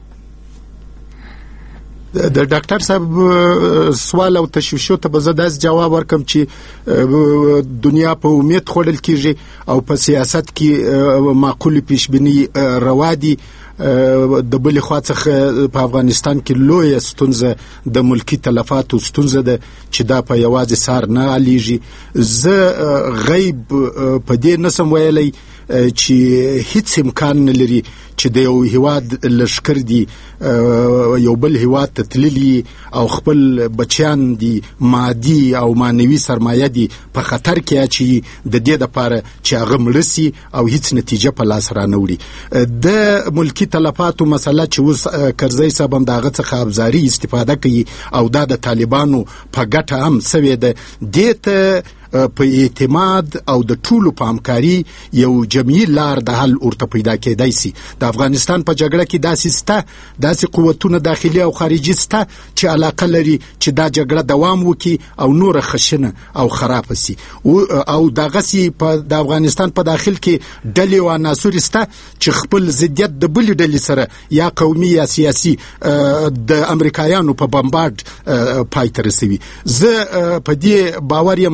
د ډاکټر صاحب سوال او تشویشو ته به زه داس جواب ورکم چې دنیا په امید خوړل کیږي او په سیاست کې معقول پیشبینی روا دي د بل خوا څخه په افغانستان کې لوی ستونزه د ملکی تلفاتو ستونزه ده چې دا په یوازې سار نه علیږي. زه غیب په دې نسم ویلی چې هیڅ امکان نه لري چې د یو هیواد لشکر دی یو بل هیواد ته تللی او خپل بچیان دی مادي او معنوي سرمایه دی په خطر کې اچي د دې لپاره چې هغه مړسي او هیڅ نتیجه په لاس را نه وړي. د ملکی تلفاتو مسله چې اوس کرزی صاحب هم د هغه څخه ابزاري استفاده کوي او دا د طالبانو په ګټه هم سوی ده دې ته په اعتماد او د ټولو په همکاري یو جمعي لار د حل ورته پیدا کېدای سي. د افغانستان په جګړه کې داسې سته داسې قوتونه داخلي او خارجي سته چې علاقه لري چې دا جګړه دوام وکړي او نوره خشنه او خراب سي او دغسې په د افغانستان په داخل کې ډلې او عناصر سته چې خپل ضدیت د بلې ډلې سره یا قومي یا سیاسي د امریکایانو په بمبارډ پای ته رسوي. زه په دې باور یم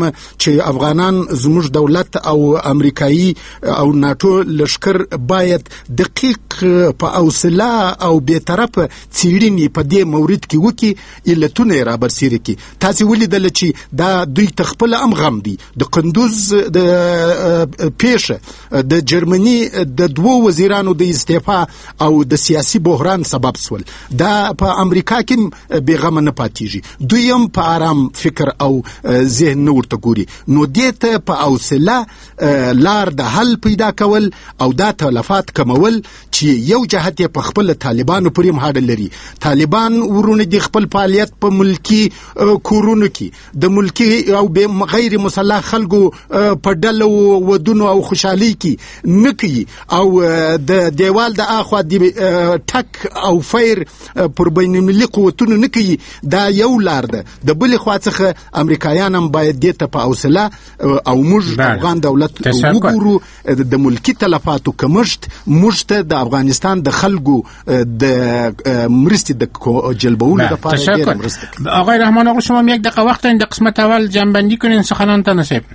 چې افغانان زموږ دولت او امریکایي او ناتو لشکر باید دقیق په حوصله او بی‌طرفه څېړنې په دې مورد کې وکړي، علتونه یې رابرسېره کړي. تاسې ولیدله چې دا دوی ته خپله هم غم دی. د قندوز د پیښه د جرمني د دوو وزیرانو د استعفا او د سیاسي بحران سبب سول. دا په امریکا کې بې غمه نه پاتېږي. دوی هم په آرام فکر او ذهن نه ورته ګوري. نو دې ته په حوصله لار د حل پیدا کول او دا تلفات کمول چې یو جهت یې په خپل طالبانو پورې هم هاډه لري. طالبان ورونه د خپل فعالیت په ملکی کورونو کې د ملکی او غیر مسلح خلکو په ډلو ودونو او خوشحالي کې نه کوي او د دیوال د اخوا د ټک او فیر پر بین المللي قوتونو نه کوي. دا یو لار ده. د بلې خوا څخه امریکایان هم باید دې ته په حوصله او موږ افغان دولت وګورو. د ملکی تلفاتو کمښت موږ ته د افغانستان د خلکو د مرستې د جلبولو لپاره ډېره مرسته کوي. آقای رحمان آقا شما یک دقیقه وقت این قسمت اول جنبندی کنین سخنان تناسب.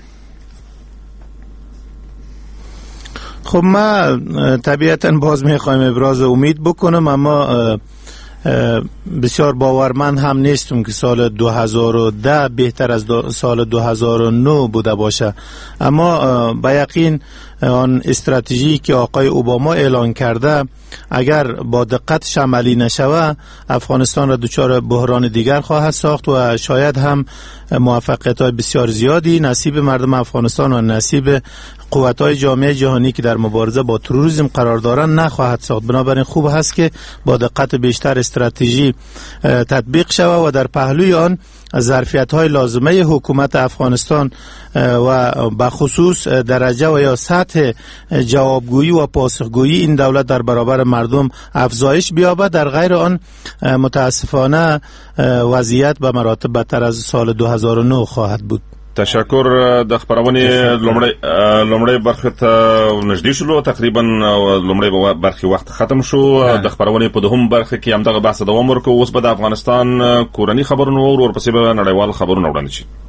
خب ما طبیعتا باز میخوایم ابراز امید بکنم، اما بسیار باورمند هم نیستم که سال دو هزار و ده بهتر از سال دو هزار و نه بوده باشه. اما با یقین آن استراتژی که آقای اوباما اعلان کرده اگر با دقت عملی نشود افغانستان را دچار بحران دیگر خواهد ساخت و شاید هم موفقیت‌های بسیار زیادی نصیب مردم افغانستان و نصیب قوت‌های جامعه جهانی که در مبارزه با تروریسم قرار دارند نخواهد ساخت. بنابراین خوب هست که با دقت بیشتر استراتژی تطبیق شود و در پهلوی آن ظرفیت‌های لازمه حکومت افغانستان و بخصوص درجه و یا سطح جوابگویی و پاسخگویی این دولت در برابر مردم افزایش بیابد. در غیر آن متاسفانه وضعیت به مراتب بدتر از سال دو هزار و نه خواهد بود. تشکر. د خبرونې لومړی لومړی برخه ته نږدې شولو، تقریبا لومړی برخه وخت ختم شو. د خبرونې په دوهم برخه کې همدغه بحث دوام ورکوو. اوس به د افغانستان کورني خبرونه او ورپسې به نړیوال خبرونه وړاندې شي.